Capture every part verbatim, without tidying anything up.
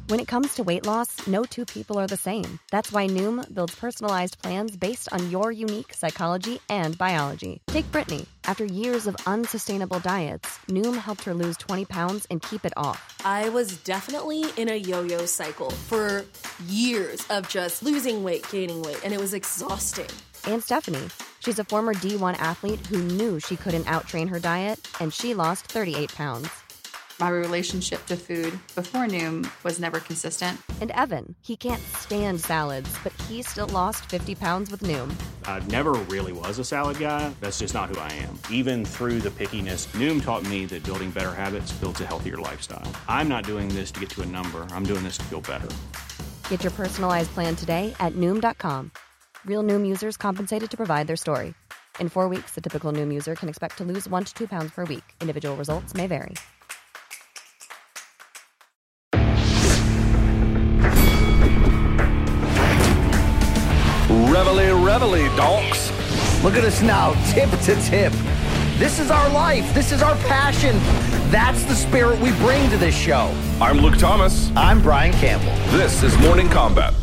When it comes to weight loss, no two people are the same. That's why Noom builds personalized plans based on your unique psychology and biology. Take Brittany. After years of unsustainable diets, Noom helped her lose twenty pounds and keep it off. I was definitely in a yo-yo cycle for years of just losing weight, gaining weight, and it was exhausting. And Stephanie. She's a former D one athlete who knew she couldn't outtrain her diet, and she lost thirty-eight pounds. My relationship to food before Noom was never consistent. And Evan, he can't stand salads, but he still lost fifty pounds with Noom. I never really was a salad guy. That's just not who I am. Even through the pickiness, Noom taught me that building better habits builds a healthier lifestyle. I'm not doing this to get to a number. I'm doing this to feel better. Get your personalized plan today at Noom dot com. Real Noom users compensated to provide their story. In four weeks, the typical Noom user can expect to lose one to two pounds per week. Individual results may vary. Reveille, reveille, donks. Look at us now, tip to tip. This is our life. This is our passion. That's the spirit we bring to this show. I'm Luke Thomas. I'm Brian Campbell. This is Morning Combat.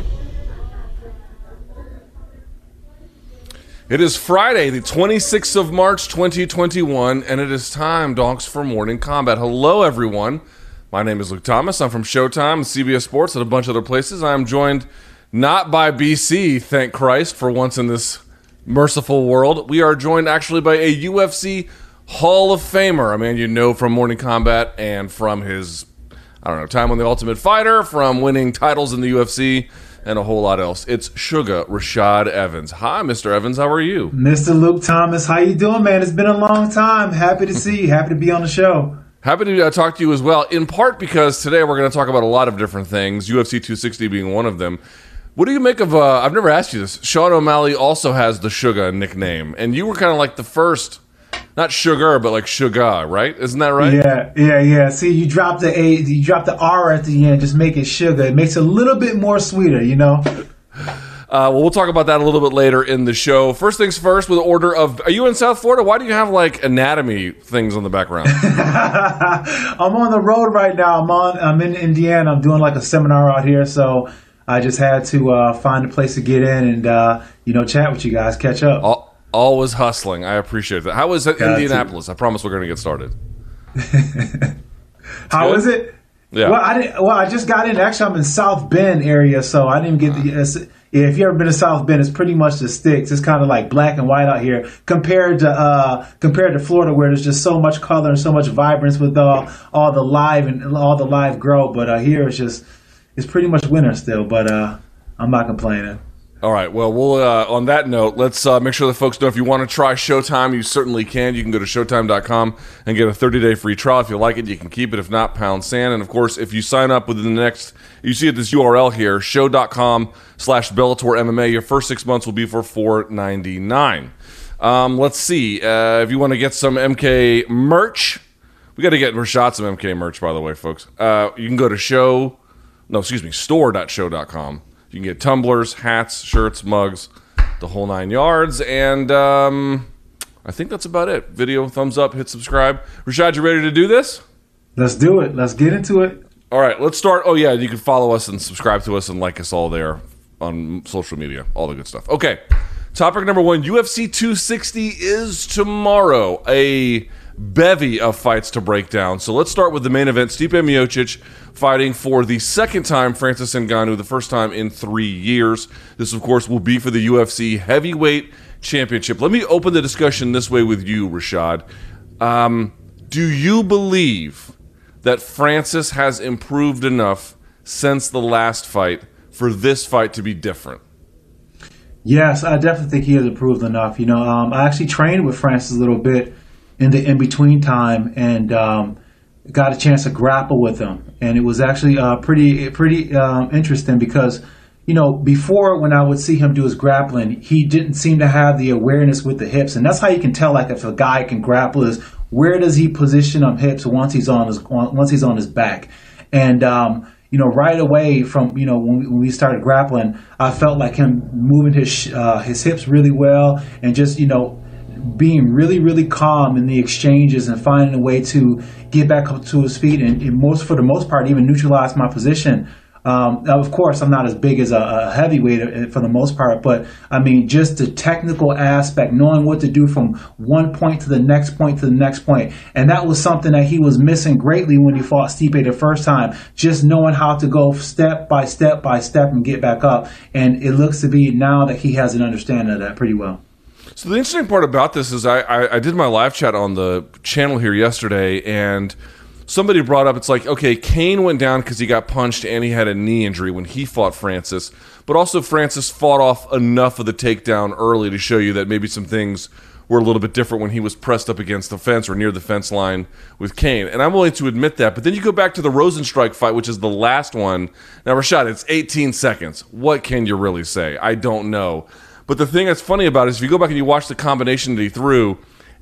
It is Friday, the twenty-sixth of March, twenty twenty-one, and it is time, donks, for Morning Combat. Hello, everyone. My name is Luke Thomas. I'm from Showtime, C B S Sports, and a bunch of other places. I am joined not by B C, thank Christ, for once in this merciful world. We are joined actually by a U F C Hall of Famer, a man you know from Morning Combat and from his, I don't know, time on The Ultimate Fighter, from winning titles in the U F C, and a whole lot else. It's Sugar Rashad Evans. Hi, Mister Evans. How are you? Mister Luke Thomas, how you doing, man? It's been a long time. Happy to see you. Happy to be on the show. Happy to uh, talk to you as well, in part because today we're going to talk about a lot of different things, U F C two sixty being one of them. What do you make of, uh, I've never asked you this, Sean O'Malley also has the Sugar nickname, and you were kind of like the first, not Sugar, but like Sugar, right? Isn't that right? Yeah, yeah, yeah. See, you drop the A, you drop the R at the end, just make it Sugar. It makes it a little bit more sweeter, you know? Uh, well, we'll talk about that a little bit later in the show. First things first, with order of, are you in South Florida? Why do you have like anatomy things on the background? I'm on the road right now. I'm on, I'm in Indiana. I'm doing like a seminar out here, so I just had to uh, find a place to get in and, uh, you know, chat with you guys, catch up. All, always hustling. I appreciate that. How was it, Indianapolis? I promise we're going to get started. How good? Is it? Yeah. Well, I didn't. Well, I just got in. Actually, I'm in South Bend area, so I didn't get the. Yeah, if you ever been to South Bend, it's pretty much the sticks. It's kind of like black and white out here compared to uh, compared to Florida, where there's just so much color and so much vibrance with all all the live and all the live grow. But uh, here it's just. It's pretty much winter still, but uh, I'm not complaining. All right. Well, we'll uh, on that note, let's uh, make sure the folks know if you want to try Showtime, you certainly can. You can go to showtime dot com and get a thirty-day free trial. If you like it, you can keep it. If not, pound sand. And, of course, if you sign up within the next, you see at this U R L here, show dot com slash Bellator M M A, your first six months will be for four ninety-nine. Um, let's see. Uh, if you want to get some M K merch, we got to get Rashad some M K merch, by the way, folks. Uh, you can go to show... No, excuse me, store dot show dot com. You can get tumblers, hats, shirts, mugs, the whole nine yards. And um, I think that's about it. Video, thumbs up, hit subscribe. Rashad, you ready to do this? Let's do it. Let's get into it. All right, let's start. Oh, yeah, you can follow us and subscribe to us and like us all there on social media, all the good stuff. Okay, topic number one, U F C two sixty is tomorrow. A bevy of fights to break down. So let's start with the main event. Stipe Miocic fighting for the second time Francis Ngannou, the first time in three years. This, of course, will be for the U F C Heavyweight Championship. Let me open the discussion this way with you, Rashad. Um, do you believe that Francis has improved enough since the last fight for this fight to be different? Yes, I definitely think he has improved enough. You know, um, I actually trained with Francis a little bit in the in-between time and um, got a chance to grapple with him. And it was actually uh, pretty pretty um, interesting because, you know, before when I would see him do his grappling, he didn't seem to have the awareness with the hips. And that's how you can tell, like, if a guy can grapple is where does he position on hips once he's on his once he's on his back. And, um, you know, right away from, you know, when we, when we started grappling, I felt like him moving his uh, his hips really well and just, you know, being really, really calm in the exchanges and finding a way to get back up to his feet and, and most, for the most part, even neutralize my position. Um, of course, I'm not as big as a, a heavyweight for the most part, but I mean, just the technical aspect, knowing what to do from one point to the next point to the next point. And that was something that he was missing greatly when he fought Stipe the first time, just knowing how to go step by step by step and get back up. And it looks to be now that he has an understanding of that pretty well. So the interesting part about this is I, I, I did my live chat on the channel here yesterday, and somebody brought up, it's like, okay, Cain went down because he got punched and he had a knee injury when he fought Francis, but also Francis fought off enough of the takedown early to show you that maybe some things were a little bit different when he was pressed up against the fence or near the fence line with Cain. And I'm willing to admit that, but then you go back to the Rosenstrike fight, which is the last one. Now, Rashad, it's eighteen seconds. What can you really say? I don't know. But the thing that's funny about it is if you go back and you watch the combination that he threw,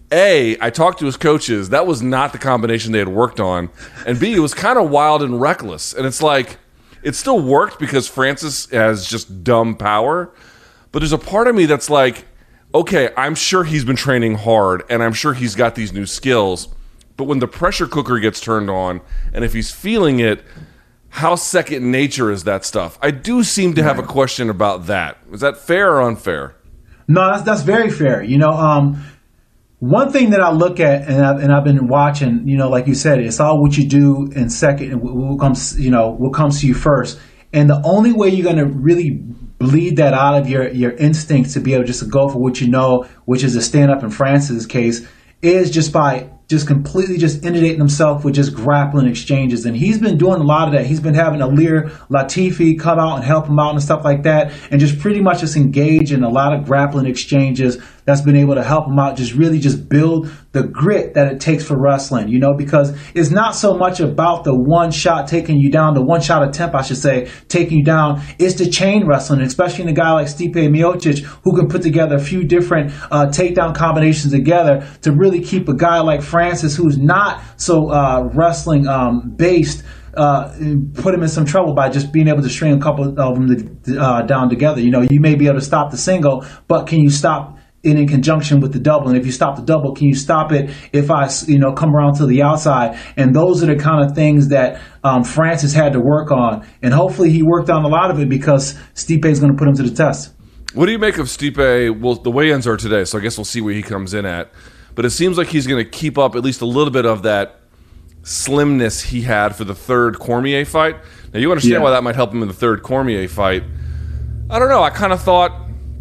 A, I talked to his coaches. That was not the combination they had worked on. And B, it was kind of wild and reckless. And it's like, it still worked because Francis has just dumb power. But there's a part of me that's like, okay, I'm sure he's been training hard, and I'm sure he's got these new skills. But when the pressure cooker gets turned on, and if he's feeling it, how second nature is that stuff? I do seem to have a question about that. Is that fair or unfair? No, that's, that's very fair. You know, um, one thing that I look at, and I've, and I've been watching, you know, like you said, it's all what you do in second, and what comes, you know, what comes to you first. And the only way you're going to really bleed that out of your, your instincts to be able just to go for what you know, which is to stand up in Francis' case, is just by just completely just inundating himself with just grappling exchanges. And he's been doing a lot of that. He's been having Alir Latifi come out and help him out and stuff like that, and just pretty much just engage in a lot of grappling exchanges that's been able to help him out, just really just build the grit that it takes for wrestling, you know, because it's not so much about the one shot taking you down, the one shot attempt, I should say, taking you down. It's the chain wrestling, especially in a guy like Stipe Miocic, who can put together a few different uh, takedown combinations together to really keep a guy like Francis, who's not so uh, wrestling um, based, uh, put him in some trouble by just being able to string a couple of them uh, down together. You know, you may be able to stop the single, but can you stop it in conjunction with the double? And if you stop the double, can you stop it if I, you know, come around to the outside? And those are the kind of things that um, Francis had to work on. And hopefully he worked on a lot of it because Stipe is going to put him to the test. What do you make of Stipe? Well, the weigh-ins are today, so I guess we'll see where he comes in at. But it seems like he's going to keep up at least a little bit of that slimness he had for the third Cormier fight. Now, you understand yeah. why that might help him in the third Cormier fight. I don't know. I kind of thought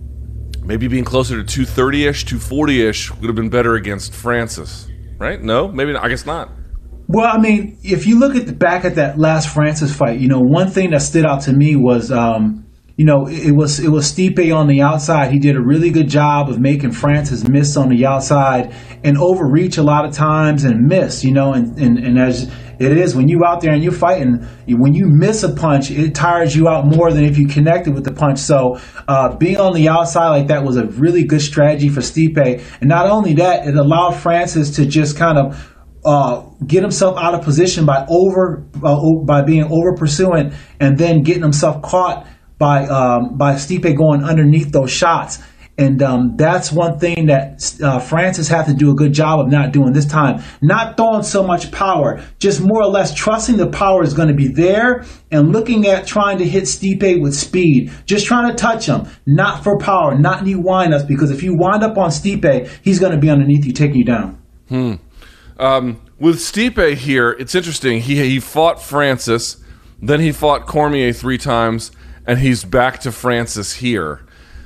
maybe being closer to two thirty-ish, two forty-ish would have been better against Francis, right? No? Maybe not. I guess not. Well, I mean, if you look at the back at that last Francis fight, you know, one thing that stood out to me was, um, you know, it was it was Stipe on the outside. He did a really good job of making Francis miss on the outside and overreach a lot of times and miss, you know, and, and, and as it is when you out there and you're fighting, when you miss a punch, it tires you out more than if you connected with the punch. So uh, being on the outside like that was a really good strategy for Stipe. And not only that, it allowed Francis to just kind of uh, get himself out of position by over uh, by being over pursuing and then getting himself caught by um, by Stipe going underneath those shots. And um, that's one thing that uh, Francis had to do a good job of not doing this time. Not throwing so much power, just more or less trusting the power is going to be there and looking at trying to hit Stipe with speed. Just trying to touch him, not for power, not any wind-ups, because if you wind up on Stipe, he's going to be underneath you, taking you down. Hmm. Um, with Stipe here, it's interesting. He, he fought Francis, then he fought Cormier three times, and he's back to Francis here.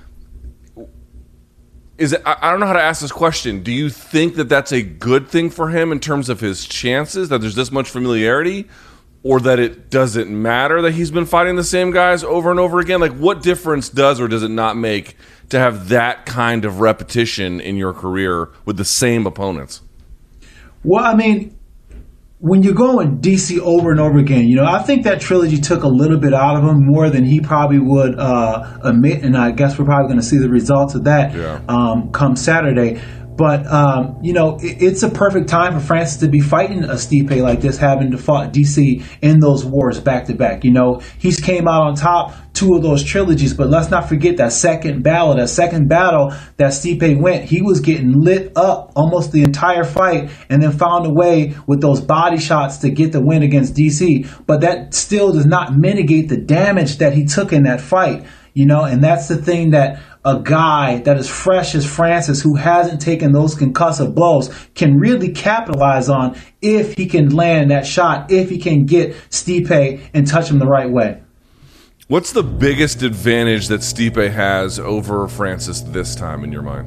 Is it, I don't know how to ask this question. Do you think that that's a good thing for him in terms of his chances, that there's this much familiarity, or that it doesn't matter that he's been fighting the same guys over and over again? Like, what difference does or does it not make to have that kind of repetition in your career with the same opponents? Well, I mean, when you're going D C over and over again, you know, I think that trilogy took a little bit out of him, more than he probably would uh, admit, and I guess we're probably going to see the results of that yeah. um, come Saturday. But, um, you know, it, it's a perfect time for Francis to be fighting a Stipe like this, having to fight D C in those wars back to back. You know, he's came out on top two of those trilogies, but let's not forget that second battle, that second battle that Stipe went, he was getting lit up almost the entire fight and then found a way with those body shots to get the win against D C. But that still does not mitigate the damage that he took in that fight, you know, and that's the thing that a guy that is fresh as Francis, who hasn't taken those concussive blows, can really capitalize on if he can land that shot, if he can get Stipe and touch him the right way. What's the biggest advantage that Stipe has over Francis this time in your mind?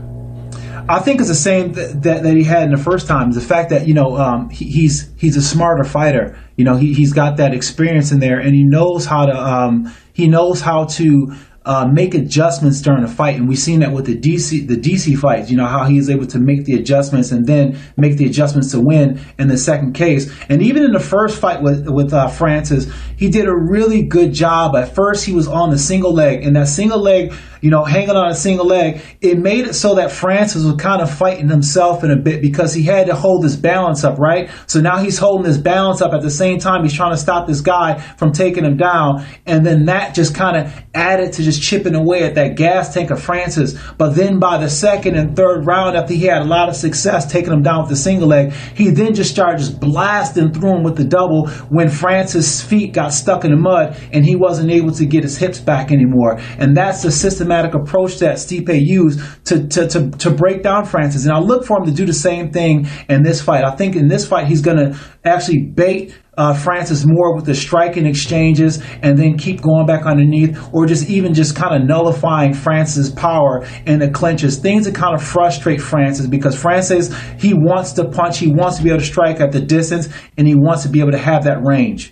I think it's the same th- that that he had in the first time. The fact that, you know, um, he, he's he's a smarter fighter. You know, he he's got that experience in there, and he knows how to um, he knows how to Uh, make adjustments during a fight, and we've seen that with the D C the D C fights. You know how he is able to make the adjustments and then make the adjustments to win in the second case. And even in the first fight with with uh, Francis, he did a really good job. At first, he was on the single leg, and that single leg, you know, hanging on a single leg, it made it so that Francis was kind of fighting himself in a bit because he had to hold his balance up, right? So now he's holding his balance up at the same time he's trying to stop this guy from taking him down, and then that just kind of added to just chipping away at that gas tank of Francis. But then by the second and third round, after he had a lot of success taking him down with the single leg, he then just started just blasting through him with the double when Francis' feet got stuck in the mud and he wasn't able to get his hips back anymore. And that's the systematic approach that Stipe used to, to, to, to break down Francis. And I look for him to do the same thing in this fight. I think in this fight, he's going to actually bait Uh, Francis more with the striking exchanges and then keep going back underneath, or just even just kind of nullifying Francis' power in the clinches. Things that kind of frustrate Francis, because Francis, he wants to punch, he wants to be able to strike at the distance, and he wants to be able to have that range.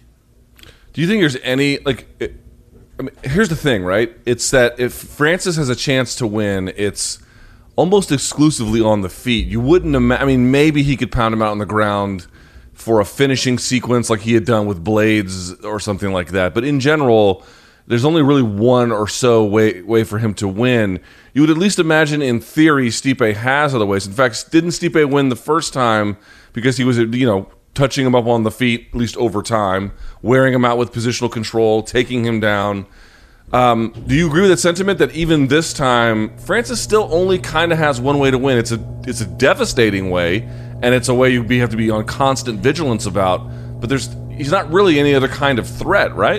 Do you think there's any, like, it, I mean, here's the thing, right? It's that if Francis has a chance to win, it's almost exclusively on the feet. You wouldn't imagine, I mean, maybe he could pound him out on the ground for a finishing sequence like he had done with Blades or something like that. But in general, there's only really one or so way way for him to win. You would at least imagine, in theory, Stipe has other ways. In fact, didn't Stipe win the first time because he was, you know, touching him up on the feet, at least over time, wearing him out with positional control, taking him down? Um, do you agree with that sentiment that even this time, Francis still only kind of has one way to win? It's a it's a devastating way, and it's a way you have to be on constant vigilance about. But there's he's not really any other kind of threat, right?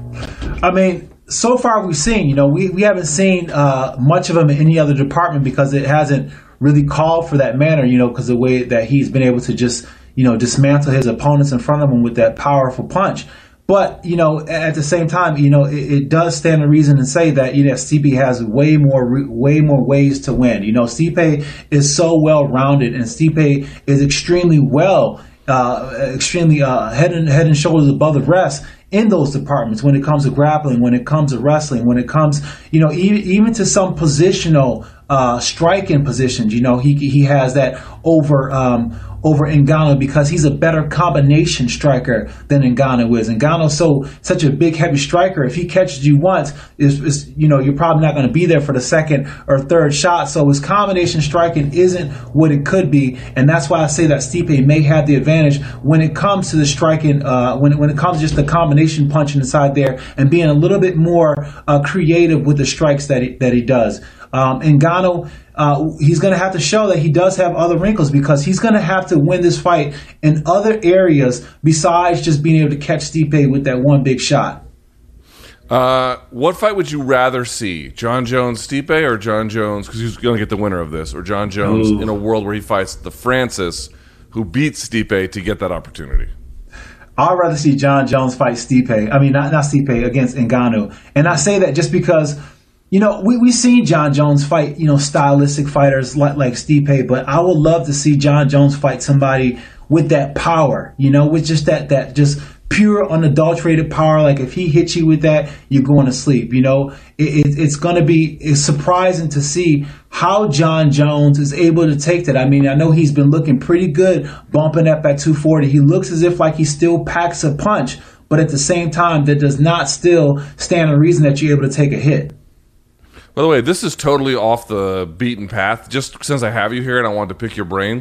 I mean, so far we've seen, you know, we, we haven't seen uh, much of him in any other department because it hasn't really called for that manner, you know, because the way that he's been able to just, you know, dismantle his opponents in front of him with that powerful punch. But, you know, at the same time, you know, it, it does stand to reason to say that, you know, Stipe has way more, way more ways to win. You know, Stipe is so well-rounded, and Stipe is extremely well, uh, extremely uh, head and head and shoulders above the rest in those departments when it comes to grappling, when it comes to wrestling, when it comes, you know, even, even to some positional uh, striking positions. You know, he he has that over um, over Ngannou because he's a better combination striker than Ngannou is. Ngannou's so such a big, heavy striker. If he catches you once, is, is you know, you're probably not going to be there for the second or third shot. So his combination striking isn't what it could be, and that's why I say that Stipe may have the advantage when it comes to the striking. Uh, when when it comes to just the combination punching inside there and being a little bit more uh, creative with the strikes that he, that he does. Um, Ngannou, uh, he's going to have to show that he does have other wrinkles, because he's going to have to win this fight in other areas besides just being able to catch Stipe with that one big shot. Uh, what fight would you rather see? John Jones Stipe or John Jones, because he's going to get the winner of this, or John Jones Ooh. in a world where he fights the Francis who beats Stipe to get that opportunity? I'd rather see John Jones fight Stipe. I mean, not, not Stipe, against Ngannou. And I say that just because, you know, we, we've seen John Jones fight, you know, stylistic fighters like, like Stipe, but I would love to see John Jones fight somebody with that power, you know, with just that, that just pure unadulterated power. Like if he hits you with that, you're going to sleep. You know, it, it, it's going to be it's surprising to see how John Jones is able to take that. I mean, I know he's been looking pretty good bumping up at two forty. He looks as if like he still packs a punch, but at the same time, that does not still stand a reason that you're able to take a hit. By the way, this is totally off the beaten path. Just since I have you here and I wanted to pick your brain,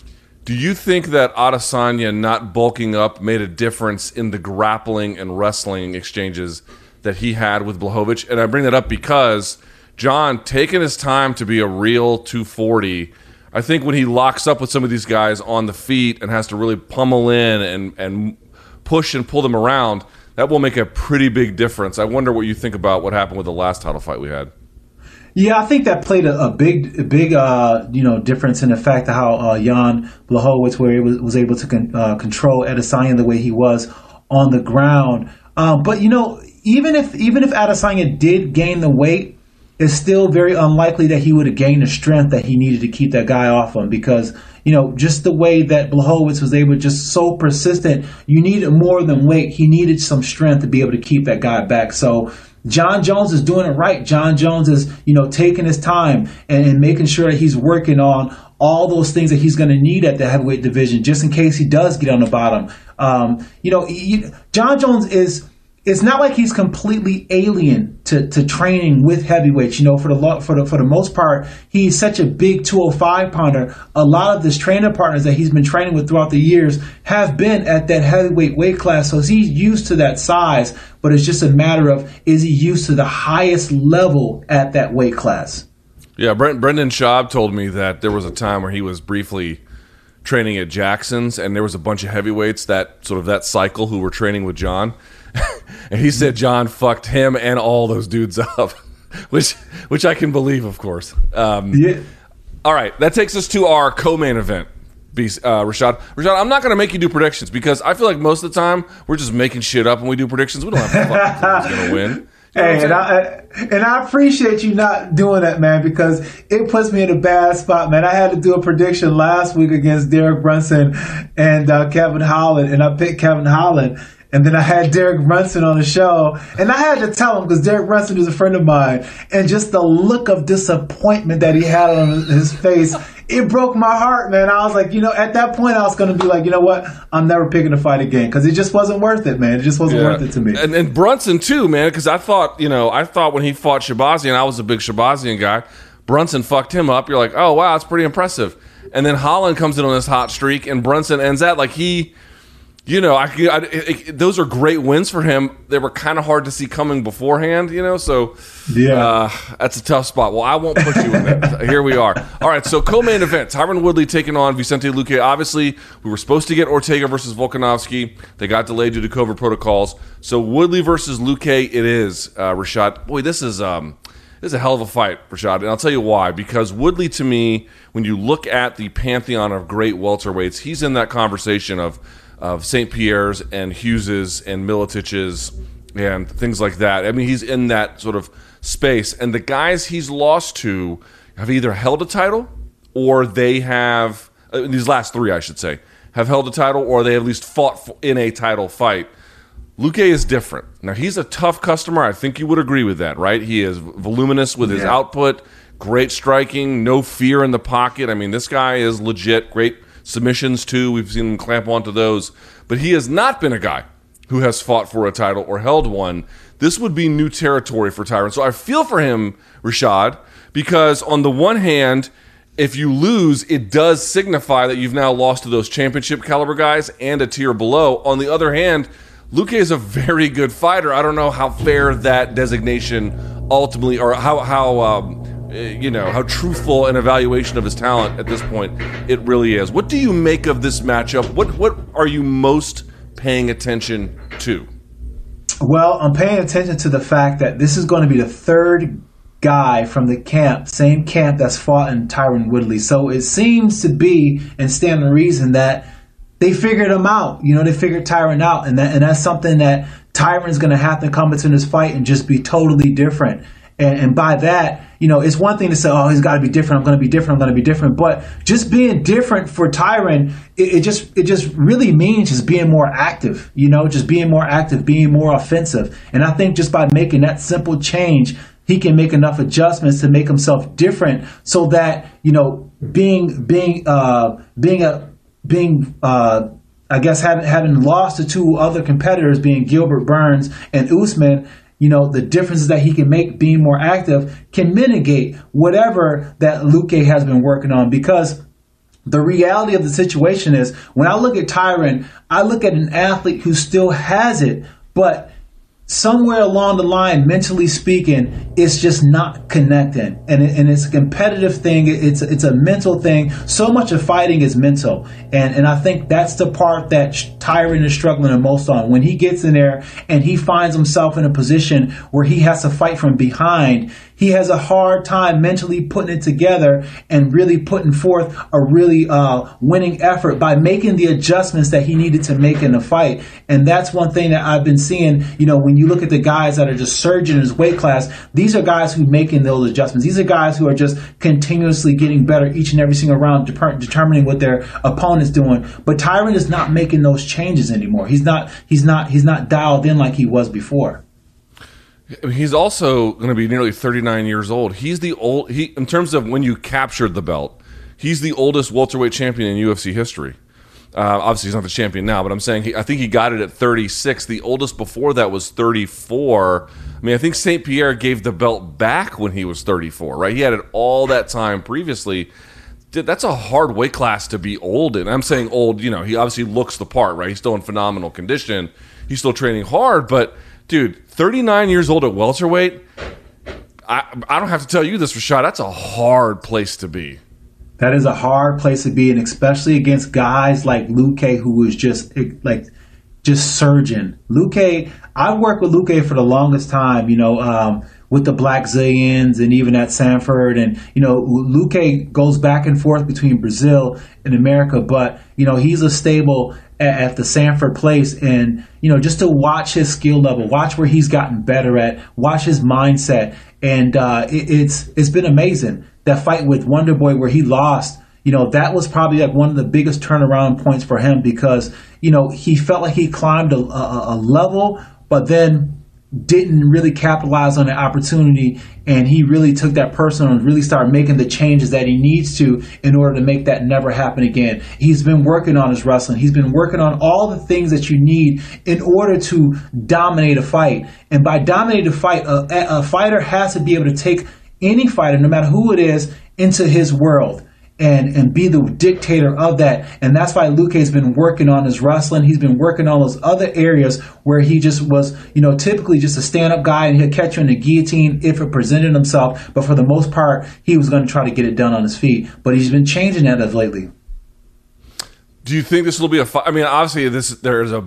do you think that Adesanya not bulking up made a difference in the grappling and wrestling exchanges that he had with Blachowicz? And I bring that up because John, taking his time to be a real two forty, I think when he locks up with some of these guys on the feet and has to really pummel in and, and push and pull them around, that will make a pretty big difference. I wonder what you think about what happened with the last title fight we had. Yeah, I think that played a, a big, a big, uh, you know, difference in the fact of how uh, Jan Blachowicz where he was, was able to con- uh, control Adesanya the way he was on the ground. Um, but you know, even if even if Adesanya did gain the weight, it's still very unlikely that he would have gained the strength that he needed to keep that guy off him because, you know, just the way that Blachowicz was able, just so persistent, you needed more than weight. He needed some strength to be able to keep that guy back. So John Jones is doing it right. John Jones is, you know, taking his time and, and making sure that he's working on all those things that he's going to need at the heavyweight division, just in case he does get on the bottom. Um, you know, he, John Jones is, it's not like he's completely alien to, to training with heavyweights. You know, for the lo- for the for the most part, he's such a big two oh five pounder. A lot of his training partners that he's been training with throughout the years have been at that heavyweight weight class, so he's used to that size. But it's just a matter of, is he used to the highest level at that weight class? Yeah, Brent, Brendan Schaub told me that there was a time where he was briefly training at Jackson's, and there was a bunch of heavyweights that sort of that cycle who were training with John. And he said John fucked him and all those dudes up, which which I can believe, of course. Um, yeah. All right, that takes us to our co-main event, uh, Rashad. Rashad, I'm not going to make you do predictions because I feel like most of the time we're just making shit up when we do predictions. We don't have to fucking clue who's going to win. You know hey, and I, and I appreciate you not doing that, man, because it puts me in a bad spot, man. I had to do a prediction last week against Derek Brunson and uh, Kevin Holland, and I picked Kevin Holland. And then I had Derek Brunson on the show, and I had to tell him because Derek Brunson is a friend of mine, and just the look of disappointment that he had on his face, it broke my heart, man. I was like, you know, at that point, I was going to be like, you know what, I'm never picking a fight again because it just wasn't worth it, man. It just wasn't yeah. worth it to me. And, and Brunson too, man, because I thought, you know, I thought when he fought Shabazian, I was a big Shabazian guy. Brunson fucked him up. You're like, oh wow, that's pretty impressive. And then Holland comes in on this hot streak, and Brunson ends that like he. You know, I, I, it, those are great wins for him. They were kind of hard to see coming beforehand, you know, so yeah, uh, that's a tough spot. Well, I won't put you in that. Here we are. All right, so co-main event, Tyron Woodley taking on Vicente Luque. Obviously, we were supposed to get Ortega versus Volkanovski. They got delayed due to COVID protocols. So Woodley versus Luque it is, uh, Rashad. Boy, this is um, this is a hell of a fight, Rashad, and I'll tell you why. Because Woodley, to me, when you look at the pantheon of great welterweights, he's in that conversation of of Saint Pierre's and Hughes's and Militich's and things like that. I mean, he's in that sort of space. And the guys he's lost to have either held a title or they have, uh, these last three, I should say, have held a title or they at least fought in a title fight. Luque is different. Now, he's a tough customer. I think you would agree with that, right? He is voluminous with his yeah. output, great striking, no fear in the pocket. I mean, this guy is legit, great submissions too. We've seen him clamp onto those. But he has not been a guy who has fought for a title or held one. This would be new territory for Tyron. So I feel for him, Rashad, because on the one hand, if you lose, it does signify that you've now lost to those championship caliber guys and a tier below. On the other hand, Luque is a very good fighter. I don't know how fair that designation ultimately, or how, how um, you know, how truthful an evaluation of his talent at this point it really is. What do you make of this matchup? What what are you most paying attention to? Well, I'm paying attention to the fact that this is going to be the third guy from the camp, same camp that's fought in Tyron Woodley. So it seems to be, and stand to reason, that they figured him out. You know, they figured Tyron out, and that and that's something that Tyron's going to have to come into this fight and just be totally different. And, and by that, you know, it's one thing to say, oh, he's got to be different. I'm going to be different. I'm going to be different. But just being different for Tyron, it, it just it just really means just being more active, you know, just being more active, being more offensive. And I think just by making that simple change, he can make enough adjustments to make himself different so that, you know, being being uh, being a being uh, I guess having having lost to two other competitors, being Gilbert Burns and Usman, you know, the differences that he can make being more active can mitigate whatever that Luque has been working on. Because the reality of the situation is, when I look at Tyron, I look at an athlete who still has it, but somewhere along the line, mentally speaking, it's just not connecting. And, it, and it's a competitive thing. It's it's a mental thing. So much of fighting is mental. And and I think that's the part that Tyron is struggling the most on. When he gets in there and he finds himself in a position where he has to fight from behind, he has a hard time mentally putting it together and really putting forth a really uh, winning effort by making the adjustments that he needed to make in the fight. And that's one thing that I've been seeing, you know, when you look at the guys that are just surging in his weight class, these are guys who are making those adjustments. These are guys who are just continuously getting better each and every single round, de- determining what their opponent's doing. But Tyron is not making those changes anymore. He's not, he's not, he's not dialed in like he was before. He's also going to be nearly thirty-nine years old. He's the old, he, in terms of when you captured the belt, he's the oldest welterweight champion in U F C history. Uh, obviously, he's not the champion now, but I'm saying he, I think he got it at thirty-six. The oldest before that was thirty-four. I mean, I think Saint Pierre gave the belt back when he was thirty-four, right? He had it all that time previously. Dude, that's a hard weight class to be old in. I'm saying old, you know, he obviously looks the part, right? He's still in phenomenal condition. He's still training hard, but dude, thirty-nine years old at welterweight, I, I don't have to tell you this, Rashad, that's a hard place to be. That is a hard place to be, and especially against guys like Luque, who is just like just surging. Luque, I worked with Luque for the longest time, you know, um, with the Black Zillions and even at Sanford. And, you know, Luque goes back and forth between Brazil and America, but, you know, he's a stable at, at the Sanford place. And, you know, just to watch his skill level, watch where he's gotten better at, watch his mindset. And uh, it, it's it's been amazing. That fight with Wonder Boy where he lost, you know, that was probably like one of the biggest turnaround points for him because, you know, he felt like he climbed a, a, a level, but then didn't really capitalize on the opportunity. And he really took that personal and really started making the changes that he needs to in order to make that never happen again. He's been working on his wrestling. He's been working on all the things that you need in order to dominate a fight. And by dominating a fight, a, a fighter has to be able to take any fighter, no matter who it is, into his world and, and be the dictator of that. And that's why Luque's been working on his wrestling. He's been working on those other areas where he just was, you know, typically just a stand-up guy and he'll catch you in the guillotine if it presented himself. But for the most part, he was going to try to get it done on his feet. But he's been changing that of lately. Do you think this will be a fight? I mean, obviously, this there's a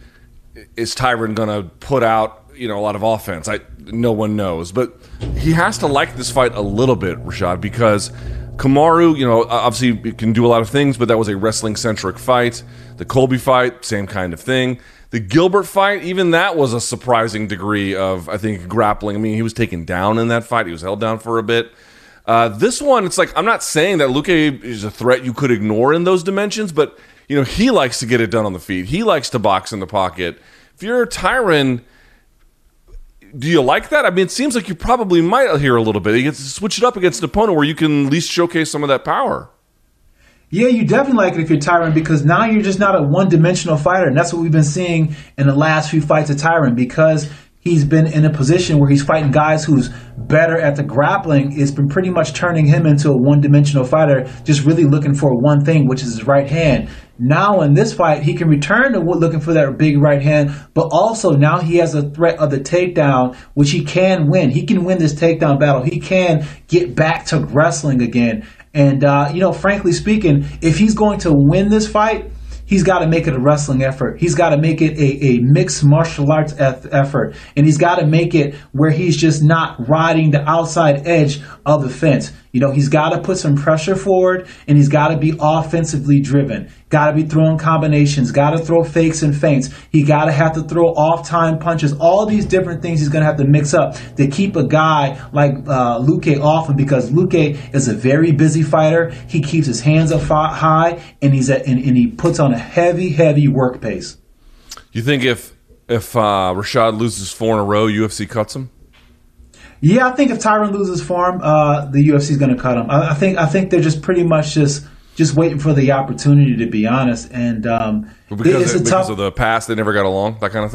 is Tyron going to put out, you know, a lot of offense? I no one knows, but he has to like this fight a little bit, Rashad, because Kamaru, you know, obviously can do a lot of things, but that was a wrestling-centric fight. The Colby fight, same kind of thing. The Gilbert fight, even that was a surprising degree of, I think, grappling. I mean, he was taken down in that fight. He was held down for a bit. Uh, this one, it's like, I'm not saying that Luque is a threat you could ignore in those dimensions, but, you know, he likes to get it done on the feet. He likes to box in the pocket. If you're Tyron, do you like that? I mean, it seems like you probably might hear a little bit. You get to switch it up against an opponent where you can at least showcase some of that power. Yeah, you definitely like it if you're Tyron because now you're just not a one-dimensional fighter. And that's what we've been seeing in the last few fights of Tyron because he's been in a position where he's fighting guys who's better at the grappling. It's been pretty much turning him into a one-dimensional fighter, just really looking for one thing, which is his right hand. Now in this fight, he can return to looking for that big right hand, but also now he has a threat of the takedown, which he can win. He can win this takedown battle. He can get back to wrestling again. And, uh, you know, frankly speaking, if he's going to win this fight, he's got to make it a wrestling effort. He's got to make it a, a mixed martial arts eff- effort. And he's got to make it where he's just not riding the outside edge of the fence. You know, he's got to put some pressure forward, and he's got to be offensively driven. Got to be throwing combinations. Got to throw fakes and feints. He got to have to throw off-time punches. All these different things he's going to have to mix up to keep a guy like uh, Luque off him because Luque is a very busy fighter. He keeps his hands up high, and he's at, and, and he puts on a heavy, heavy work pace. You think if if uh, Rashad loses four in a row, U F C cuts him? Yeah, I think if Tyron loses form, uh, the U F C is going to cut him. I, I think I think they're just pretty much just just waiting for the opportunity, to be honest. And um, because, it's a because tough, of the past, they never got along, that kind of thing.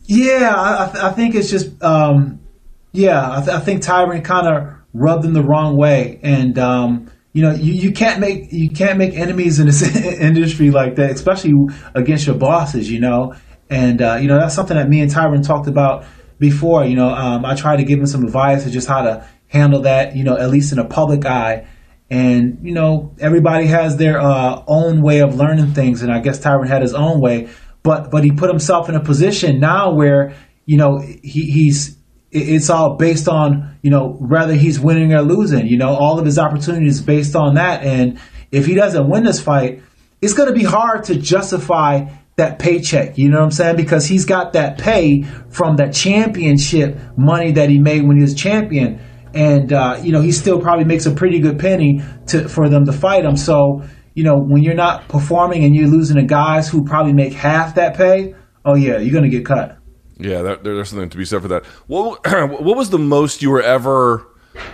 Yeah, I, I, th- I think it's just, um, yeah, I, th- I think Tyron kind of rubbed him the wrong way, and um, you know, you, you can't make you can't make enemies in this industry like that, especially against your bosses, you know. And uh, you know, that's something that me and Tyron talked about before. You know, um, I tried to give him some advice of just how to handle that, you know, at least in a public eye. And you know, everybody has their uh, own way of learning things, and I guess Tyron had his own way. But but he put himself in a position now where, you know, he, he's it's all based on, you know, whether he's winning or losing. You know, all of his opportunities based on that. And if he doesn't win this fight, it's going to be hard to justify that paycheck. You know what I'm saying? Because he's got that pay from that championship money that he made when he was champion. And, uh, you know, he still probably makes a pretty good penny to for them to fight him. So, you know, when you're not performing and you're losing to guys who probably make half that pay, oh, yeah, you're going to get cut. Yeah, that, there's something to be said for that. What, what was the most you were ever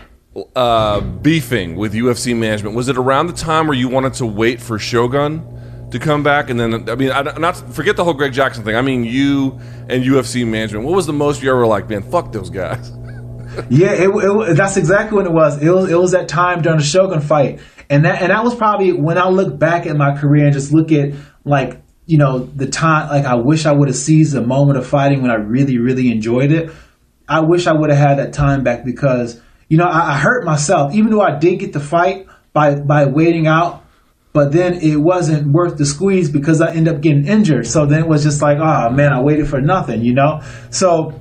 uh, beefing with U F C management? Was it around the time where you wanted to wait for Shogun to come back? And then, I mean, I, not forget the whole Greg Jackson thing. I mean, you and U F C management. What was the most you ever like, man, fuck those guys? Yeah, it, it, that's exactly what it was. It was it was that time during the Shogun fight. And that and that was probably when I look back at my career and just look at, like, you know, the time, like, I wish I would have seized the moment of fighting when I really, really enjoyed it. I wish I would have had that time back because, you know, I, I hurt myself, even though I did get the fight by, by waiting out, but then it wasn't worth the squeeze because I ended up getting injured. So then it was just like, oh, man, I waited for nothing, you know? So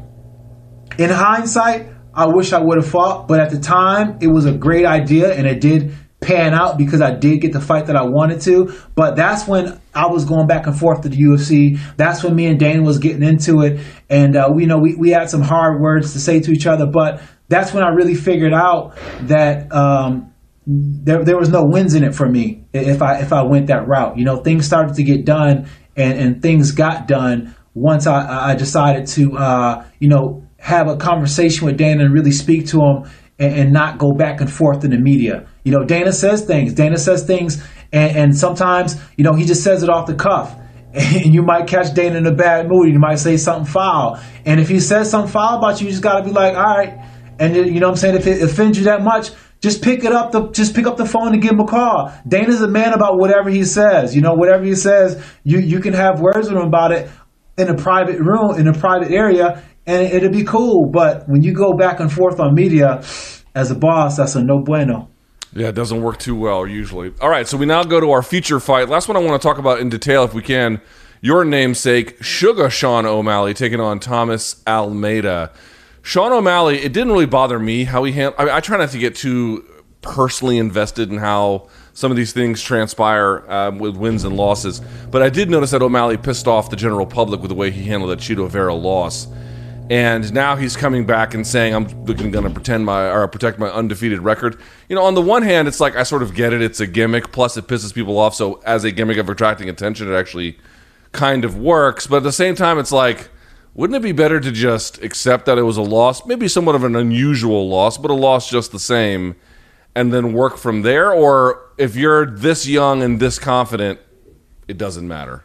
in hindsight, I wish I would have fought, but at the time, it was a great idea, and it did pan out because I did get the fight that I wanted to. But that's when I was going back and forth to the U F C. That's when me and Dana was getting into it, and uh, we you know we, we had some hard words to say to each other. But that's when I really figured out that um, there there was no wins in it for me if I if I went that route. You know, things started to get done, and, and things got done once I, I decided to uh, you know. have a conversation with Dana and really speak to him and, and not go back and forth in the media. You know, Dana says things. Dana says things, and, and sometimes, you know, he just says it off the cuff. And you might catch Dana in a bad mood. You might say something foul. And if he says something foul about you, you just got to be like, all right. And, you know what I'm saying? If it offends you that much, just pick it up. The, just pick up the phone and give him a call. Dana's a man about whatever he says. You know, whatever he says, you, you can have words with him about it in a private room, in a private area, and it'd be cool. But when you go back and forth on media, as a boss, that's a no bueno. Yeah, it doesn't work too well usually. All right, so we now go to our feature fight. Last one I want to talk about in detail, if we can. Your namesake, Sugar Sean O'Malley, taking on Thomas Almeida. Sean O'Malley, it didn't really bother me how he handled. I, mean, I try not to get too personally invested in how some of these things transpire um, with wins and losses, but I did notice that O'Malley pissed off the general public with the way he handled that Chito Vera loss. And now he's coming back and saying, I'm going to pretend my or protect my undefeated record. You know, on the one hand, it's like I sort of get it. It's a gimmick. Plus, it pisses people off. So as a gimmick of attracting attention, it actually kind of works. But at the same time, it's like, wouldn't it be better to just accept that it was a loss? Maybe somewhat of an unusual loss, but a loss just the same, and then work from there? Or if you're this young and this confident, it doesn't matter.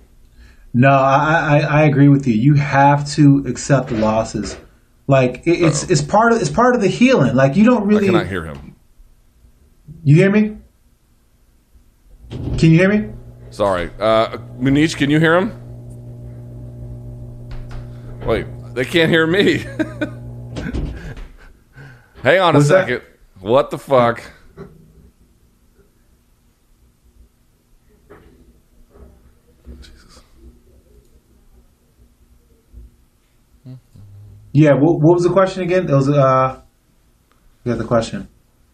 No, I, I, I agree with you. You have to accept the losses. Like it, it's it's part of it's part of the healing. Like you don't really. I cannot hear him. You hear me? Can you hear me? Sorry, uh, Munich, can you hear him? Wait, they can't hear me. Hang on a What's second. That? What the fuck? Yeah, what, what was the question again? It was uh, you got the question.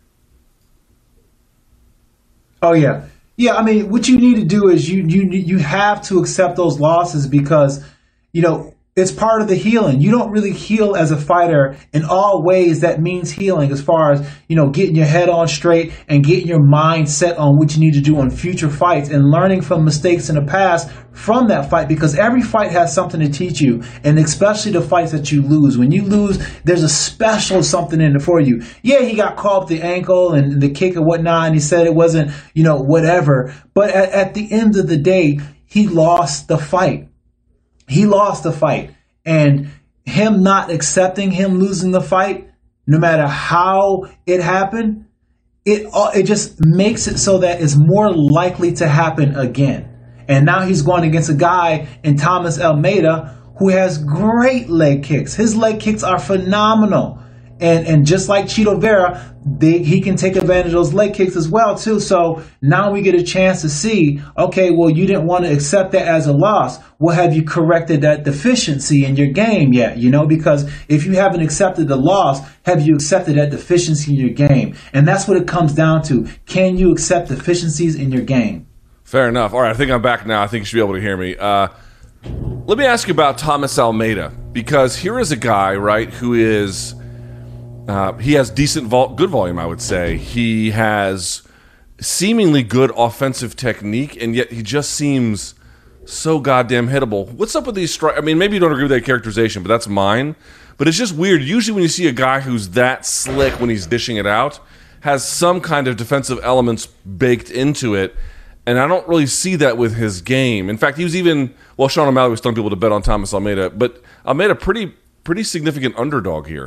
Oh yeah, yeah. I mean, what you need to do is you you you have to accept those losses because you know it's part of the healing. You don't really heal as a fighter in all ways. That means healing as far as, you know, getting your head on straight and getting your mind set on what you need to do on future fights and learning from mistakes in the past from that fight, because every fight has something to teach you, and especially the fights that you lose. When you lose, there's a special something in it for you. Yeah, he got caught up the ankle and the kick and whatnot, and he said it wasn't, you know, whatever. But at, at the end of the day, he lost the fight. He lost the fight. And him not accepting him losing the fight, no matter how it happened, it it just makes it so that it's more likely to happen again. And now he's going against a guy in Thomas Almeida who has great leg kicks. His leg kicks are phenomenal. And and just like Chito Vera, they, he can take advantage of those leg kicks as well, too. So now we get a chance to see, okay, well, you didn't want to accept that as a loss. Well, have you corrected that deficiency in your game yet? You know, because if you haven't accepted the loss, have you accepted that deficiency in your game? And that's what it comes down to. Can you accept deficiencies in your game? Fair enough. All right, I think I'm back now. I think you should be able to hear me. Uh, let me ask you about Thomas Almeida, because here is a guy, right, who is... Uh, he has decent, vol- good volume, I would say. He has seemingly good offensive technique, and yet he just seems so goddamn hittable. What's up with these strikes? I mean, maybe you don't agree with that characterization, but that's mine. But it's just weird. Usually when you see a guy who's that slick when he's dishing it out, has some kind of defensive elements baked into it, and I don't really see that with his game. In fact, he was even, well, Sean O'Malley was telling people to bet on Thomas Almeida, but Almeida pretty pretty significant underdog here.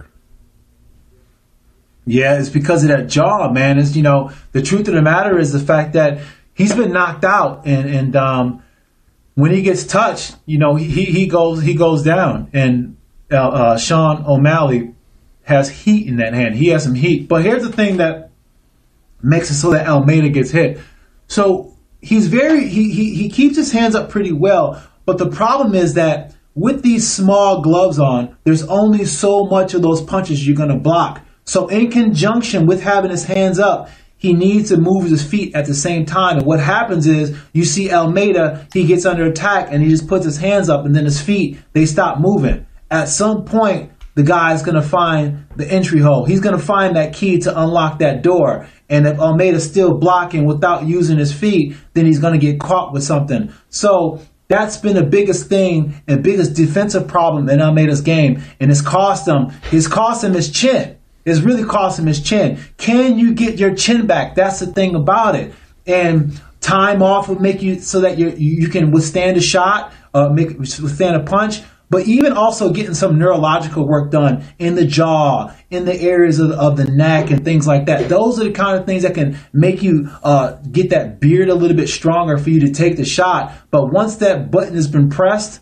Yeah, it's because of that jaw, man. It's, you know, the truth of the matter is the fact that he's been knocked out, and and um, when he gets touched, you know, he he goes he goes down, and uh, uh, Sean O'Malley has heat in that hand. He has some heat. But here's the thing that makes it so that Almeida gets hit. So he's very he he he keeps his hands up pretty well, but the problem is that with these small gloves on, there's only so much of those punches you're going to block. So in conjunction with having his hands up, he needs to move his feet at the same time. And what happens is you see Almeida, he gets under attack and he just puts his hands up, and then his feet, they stop moving. At some point, the guy is going to find the entry hole. He's going to find that key to unlock that door. And if Almeida's still blocking without using his feet, then he's going to get caught with something. So that's been the biggest thing and biggest defensive problem in Almeida's game. And it's cost him, it's cost him his chin. It's really cost him his chin. Can you get your chin back? That's the thing about it. And time off will make you so that you you can withstand a shot, uh, make withstand a punch. But even also getting some neurological work done in the jaw, in the areas of, of the neck and things like that. Those are the kind of things that can make you uh, get that beard a little bit stronger for you to take the shot. But once that button has been pressed,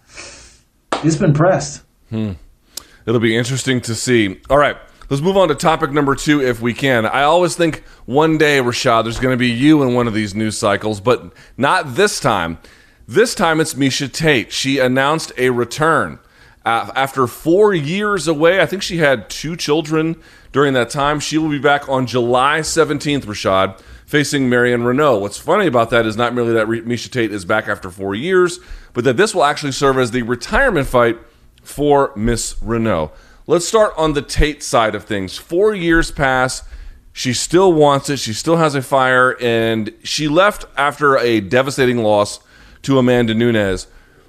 it's been pressed. Hmm. It'll be interesting to see. All right. Let's move on to topic number two if we can. I always think one day, Rashad, there's going to be you in one of these news cycles, but not this time. This time it's Miesha Tate. She announced a return. Uh, after four years away, I think she had two children during that time. She will be back on July seventeenth, Rashad, facing Marion Reneau. What's funny about that is not merely that Miesha Tate is back after four years, but that this will actually serve as the retirement fight for Miss Reneau. Let's start on the Tate side of things. Four years pass. She still wants it. She still has a fire, and she left after a devastating loss to Amanda Nunes.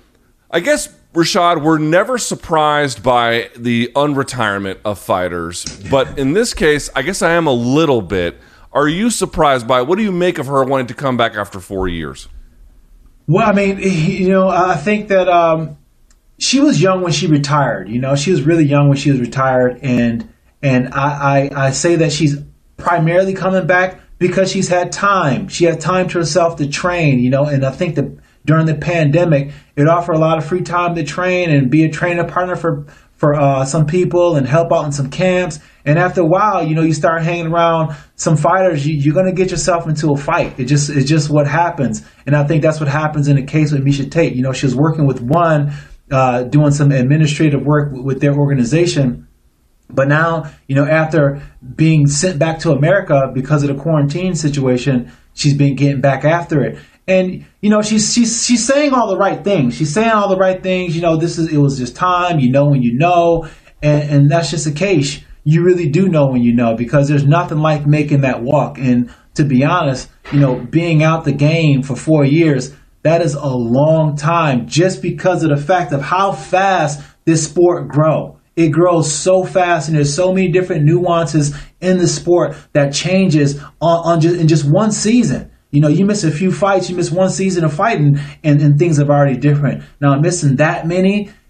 I guess, Rashad, we're never surprised by the unretirement of fighters, but in this case, I guess I am a little bit. Are you surprised by it? What do you make of her wanting to come back after four years? Well, I mean, you know, I think that um, she was young when she retired. You know, she was really young when she was retired, and and I, I, I say that she's primarily coming back because she's had time. She had time to herself to train, you know, and I think that during the pandemic, it offered a lot of free time to train and be a trainer partner for for uh, some people and help out in some camps. And after a while, you know, you start hanging around some fighters, you, you're going to get yourself into a fight. It just it's just what happens. And I think that's what happens in the case with Miesha Tate. You know, she was working with one, uh, doing some administrative work with their organization. But now, you know, after being sent back to America because of the quarantine situation, she's been getting back after it. And, you know, she's she's she's saying all the right things. She's saying all the right things. You know, this is it was just time. You know when you know. And, and that's just the case. You really do know when you know, because there's nothing like making that walk. And to be honest, you know, being out the game for four years, that is a long time just because of the fact of how fast this sport grows. It grows so fast, and there's so many different nuances in the sport that changes on, on just in just one season. You know, you miss a few fights, you miss one season of fighting, and, and things are already different. Now, missing that many,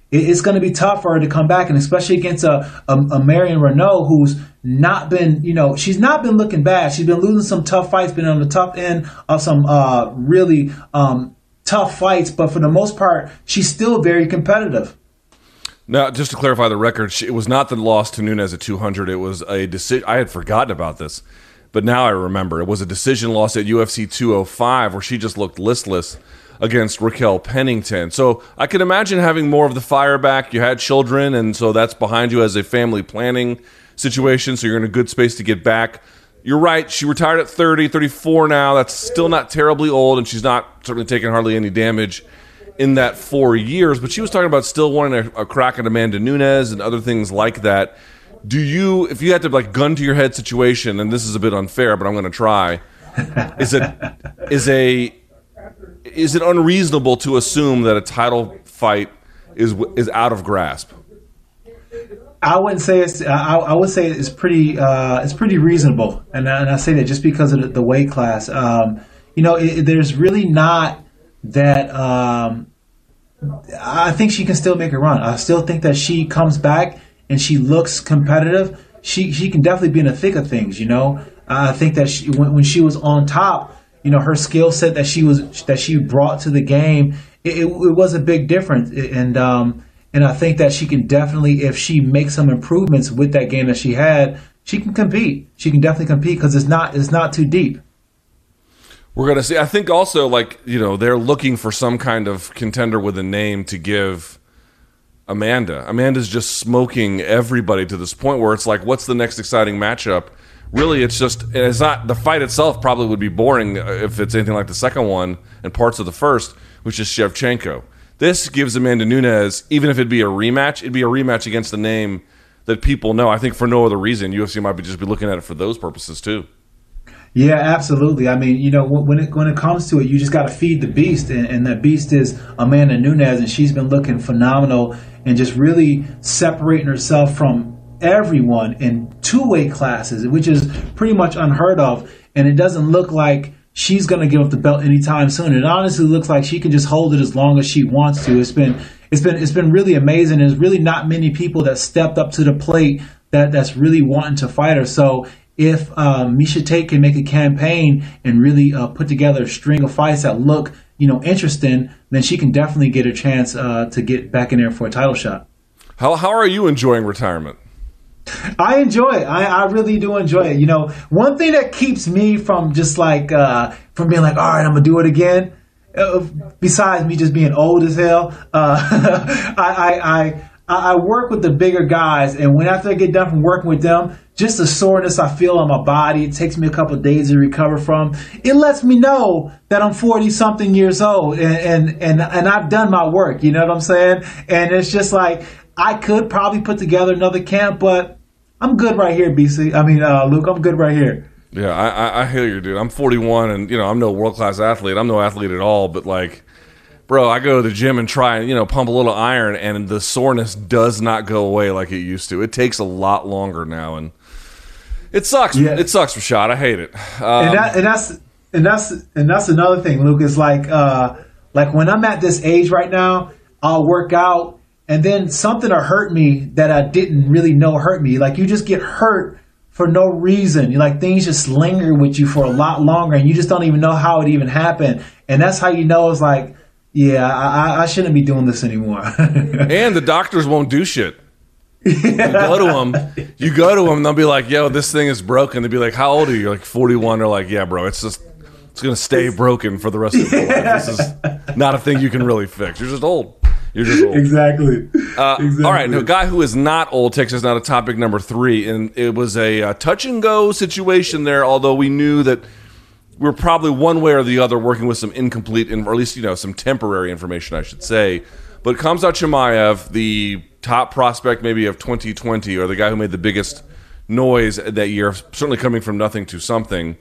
it, it's going to be tough for her to come back, and especially against a, a, a Marion Renault who's not been, you know, she's not been looking bad. She's been losing some tough fights, been on the tough end of some uh, really um, tough fights, but for the most part, she's still very competitive. Now, just to clarify the record, it was not the loss to Nunes at two hundred. It was a decision. I had forgotten about this, but now I remember. It was a decision loss at U F C two oh five where she just looked listless against Raquel Pennington. So I can imagine having more of the fire back. You had children, and so that's behind you as a family planning situation, so you're in a good space to get back. You're right. She retired at thirty, thirty-four now. That's still not terribly old, and she's not certainly taking hardly any damage in that four years, but she was talking about still wanting a, a crack at Amanda Nunes and other things like that. Do you, if you had to like gun to your head situation, and this is a bit unfair, but I'm going to try, is it is a is it unreasonable to assume that a title fight is is out of grasp? I wouldn't say it's. I, I would say it's pretty. Uh, it's pretty reasonable, and, and I say that just because of the, the weight class. Um, you know, it, there's really not that. Um, I think she can still make a run. I still think that she comes back and she looks competitive. She she can definitely be in the thick of things. You know, I think that she, when, when she was on top, you know, her skill set that she was that she brought to the game, it, it, it was a big difference, and. Um, And I think that she can definitely, if she makes some improvements with that game that she had, she can compete. She can definitely compete because it's not it's not too deep. We're going to see. I think also, like, you know, they're looking for some kind of contender with a name to give Amanda. Amanda's just smoking everybody to this point where it's like, what's the next exciting matchup? Really, it's just, it's not, the fight itself probably would be boring if it's anything like the second one and parts of the first, which is Shevchenko. This gives Amanda Nunes, even if it'd be a rematch, it'd be a rematch against the name that people know. I think for no other reason. U F C might be just be looking at it for those purposes too. Yeah, absolutely. I mean, you know, when it when it comes to it, you just got to feed the beast, and, and that beast is Amanda Nunes, and she's been looking phenomenal and just really separating herself from everyone in two weight classes, which is pretty much unheard of. And it doesn't look like she's going to give up the belt anytime soon. It honestly looks like she can just hold it as long as she wants to. It's been it's been it's been really amazing. There's really not many people that stepped up to the plate that, that's really wanting to fight her. So if um, Miesha Tate can make a campaign and really uh, put together a string of fights that look, you know, interesting, then she can definitely get a chance uh, to get back in there for a title shot. How how are you enjoying retirement? I enjoy it. I, I really do enjoy it. You know, one thing that keeps me from just like, uh, from being like, all right, I'm going to do it again, uh, besides me just being old as hell, uh, I, I, I, I work with the bigger guys, and when after I get done from working with them, just the soreness I feel on my body, it takes me a couple of days to recover from. It lets me know that I'm forty something years old, and, and, and, and I've done my work. You know what I'm saying? And it's just like, I could probably put together another camp, but I'm good right here, B C. I mean, uh, Luke, I'm good right here. Yeah, I, I, I hear you, dude. I'm forty-one, and you know, I'm no world-class athlete. I'm no athlete at all, but like, bro, I go to the gym and try and, you know, pump a little iron, and the soreness does not go away like it used to. It takes a lot longer now, and it sucks. Yeah. It sucks, Rashad. I hate it. Um, and, that, and that's and that's and that's another thing, Luke. Is like, uh, like when I'm at this age right now, I'll work out. And then something will hurt me that I didn't really know hurt me. Like, you just get hurt for no reason. You like things just linger with you for a lot longer, and you just don't even know how it even happened. And that's how you know it's like, yeah, I, I shouldn't be doing this anymore. And the doctors won't do shit. You go to them, you go to them, and they'll be like, "Yo, this thing is broken." They'll be like, "How old are you?" You're like forty-one. They're like, "Yeah, bro, it's just it's gonna stay broken for the rest of your life. This is not a thing you can really fix. You're just old." You're just old. Exactly. Uh, exactly. All right, now, a guy who is not old takes us now to topic number three, and it was a uh, touch-and-go situation there, although we knew that we were probably one way or the other working with some incomplete, or at least, you know, some temporary information, I should say. But Khamzat Chimaev, the top prospect maybe of twenty twenty, or the guy who made the biggest noise that year, certainly coming from nothing to something,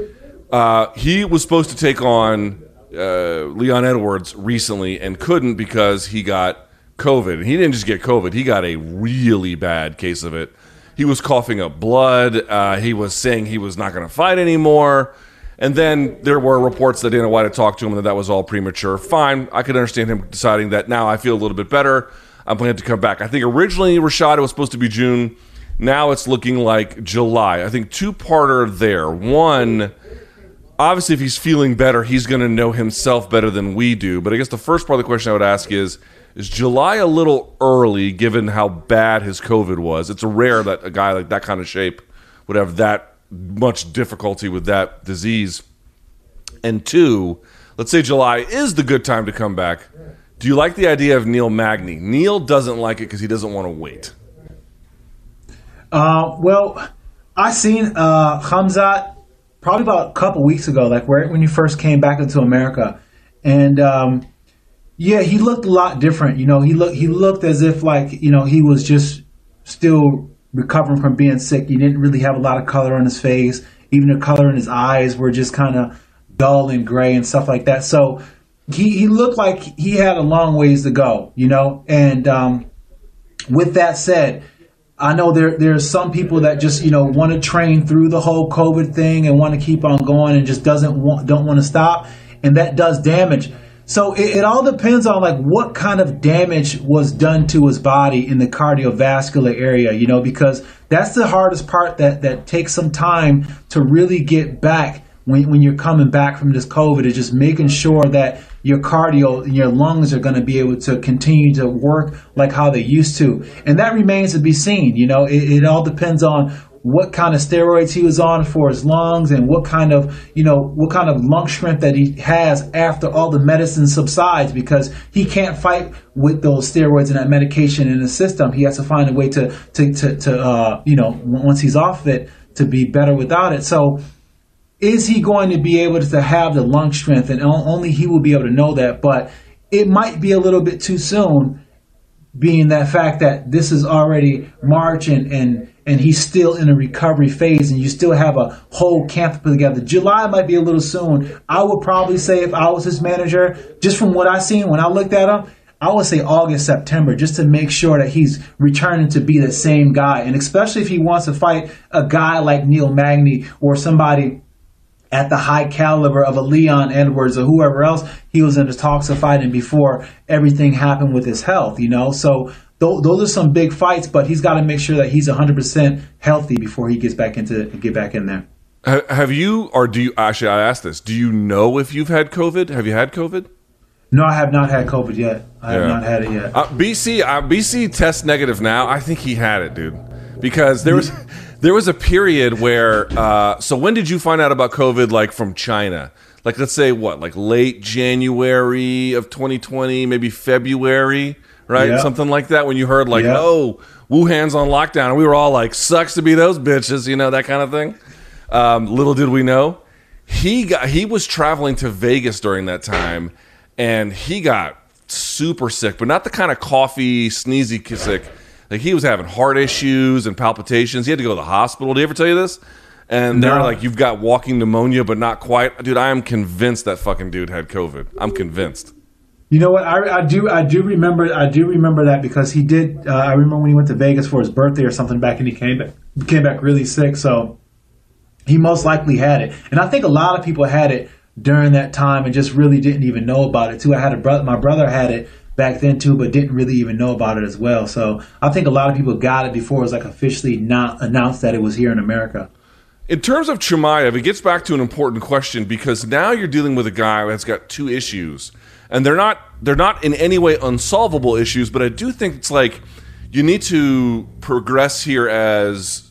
uh, he was supposed to take on Uh, Leon Edwards recently and couldn't because he got COVID. And he didn't just get COVID, he got a really bad case of it. He was coughing up blood. Uh, he was saying he was not going to fight anymore. And then there were reports that Dana White had talked to him and that that was all premature. Fine, I could understand him deciding that now I feel a little bit better. I'm planning to come back. I think originally, Rashad, it was supposed to be June. Now it's looking like July. I think two-parter there. One, obviously, if he's feeling better, he's going to know himself better than we do. But I guess the first part of the question I would ask is, is July a little early given how bad his COVID was? It's rare that a guy like that kind of shape would have that much difficulty with that disease. And two, let's say July is the good time to come back. Do you like the idea of Neil Magny? Neil doesn't like it because he doesn't want to wait. Uh, well, I seen uh, Khamzat probably about a couple weeks ago, like right when he first came back into America, and um, yeah, he looked a lot different. You know, he looked he looked as if like you know he was just still recovering from being sick. He didn't really have a lot of color on his face. Even the color in his eyes were just kind of dull and gray and stuff like that. So he he looked like he had a long ways to go. You know, and um, with that said, I know there there's some people that just, you know, want to train through the whole COVID thing and want to keep on going and just doesn't want don't want to stop, and that does damage. So it, it all depends on like what kind of damage was done to his body in the cardiovascular area, you know, because that's the hardest part that that takes some time to really get back when when you're coming back from this COVID, is just making sure that your cardio and your lungs are going to be able to continue to work like how they used to. And that remains to be seen. You know, it, it all depends on what kind of steroids he was on for his lungs and what kind of, you know, what kind of lung strength that he has after all the medicine subsides, because he can't fight with those steroids and that medication in his system. He has to find a way to, to, to, to uh, you know, once he's off it, to be better without it. So, is he going to be able to have the lung strength? And only he will be able to know that. But it might be a little bit too soon, being that fact that this is already March and, and, and he's still in a recovery phase and you still have a whole camp to put together. July might be a little soon. I would probably say if I was his manager, just from what I seen when I looked at him, I would say August, September, just to make sure that he's returning to be the same guy. And especially if he wants to fight a guy like Neil Magny or somebody at the high caliber of a Leon Edwards or whoever else he was in the talks of fighting before everything happened with his health, you know. So th- those are some big fights, but he's got to make sure that he's one hundred percent healthy before he gets back into get back in there. Have you, or do you, actually I asked this, do you know if you've had COVID? Have you had COVID? No, I have not had COVID yet. I have yeah. not had it yet. Uh, B C, uh, B C tests negative now. I think he had it, dude, because there was... There was a period where, uh, so when did you find out about COVID, like from China? Like, let's say what, like late January of twenty twenty, maybe February, right? Yeah. Something like that, when you heard like, yeah. oh, Wuhan's on lockdown. And we were all like, sucks to be those bitches, you know, that kind of thing. Um, little did we know. He got, he was traveling to Vegas during that time, and he got super sick, but not the kind of coughy, sneezy sick. Like, he was having heart issues and palpitations. He had to go to the hospital. Did he ever tell you this? And they're no. like, you've got walking pneumonia, but not quite. Dude, I am convinced that fucking dude had COVID. I'm convinced. You know what? I, I do I do remember I do remember that because he did. Uh, I remember when he went to Vegas for his birthday or something back, and he came back came back really sick. So he most likely had it. And I think a lot of people had it during that time and just really didn't even know about it, too. I had a brother. My brother had it back then too, but didn't really even know about it as well. So I think a lot of people got it before it was like officially not announced that it was here in America. In terms of Chimaev, it gets back to an important question, because now you're dealing with a guy that's got two issues, and they're not they're not in any way unsolvable issues, but I do think it's like you need to progress here as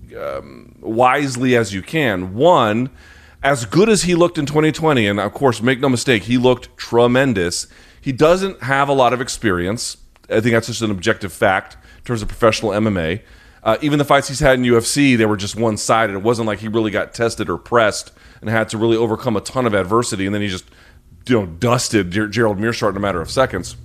um, wisely as you can. One, as good as he looked in twenty twenty, and of course, make no mistake, he looked tremendous. He doesn't have a lot of experience. I think that's just an objective fact in terms of professional M M A. Uh, even the fights he's had in U F C, they were just one-sided. It wasn't like he really got tested or pressed and had to really overcome a ton of adversity, and then he just, you know, dusted Ger- Gerald Meerschaert in a matter of seconds.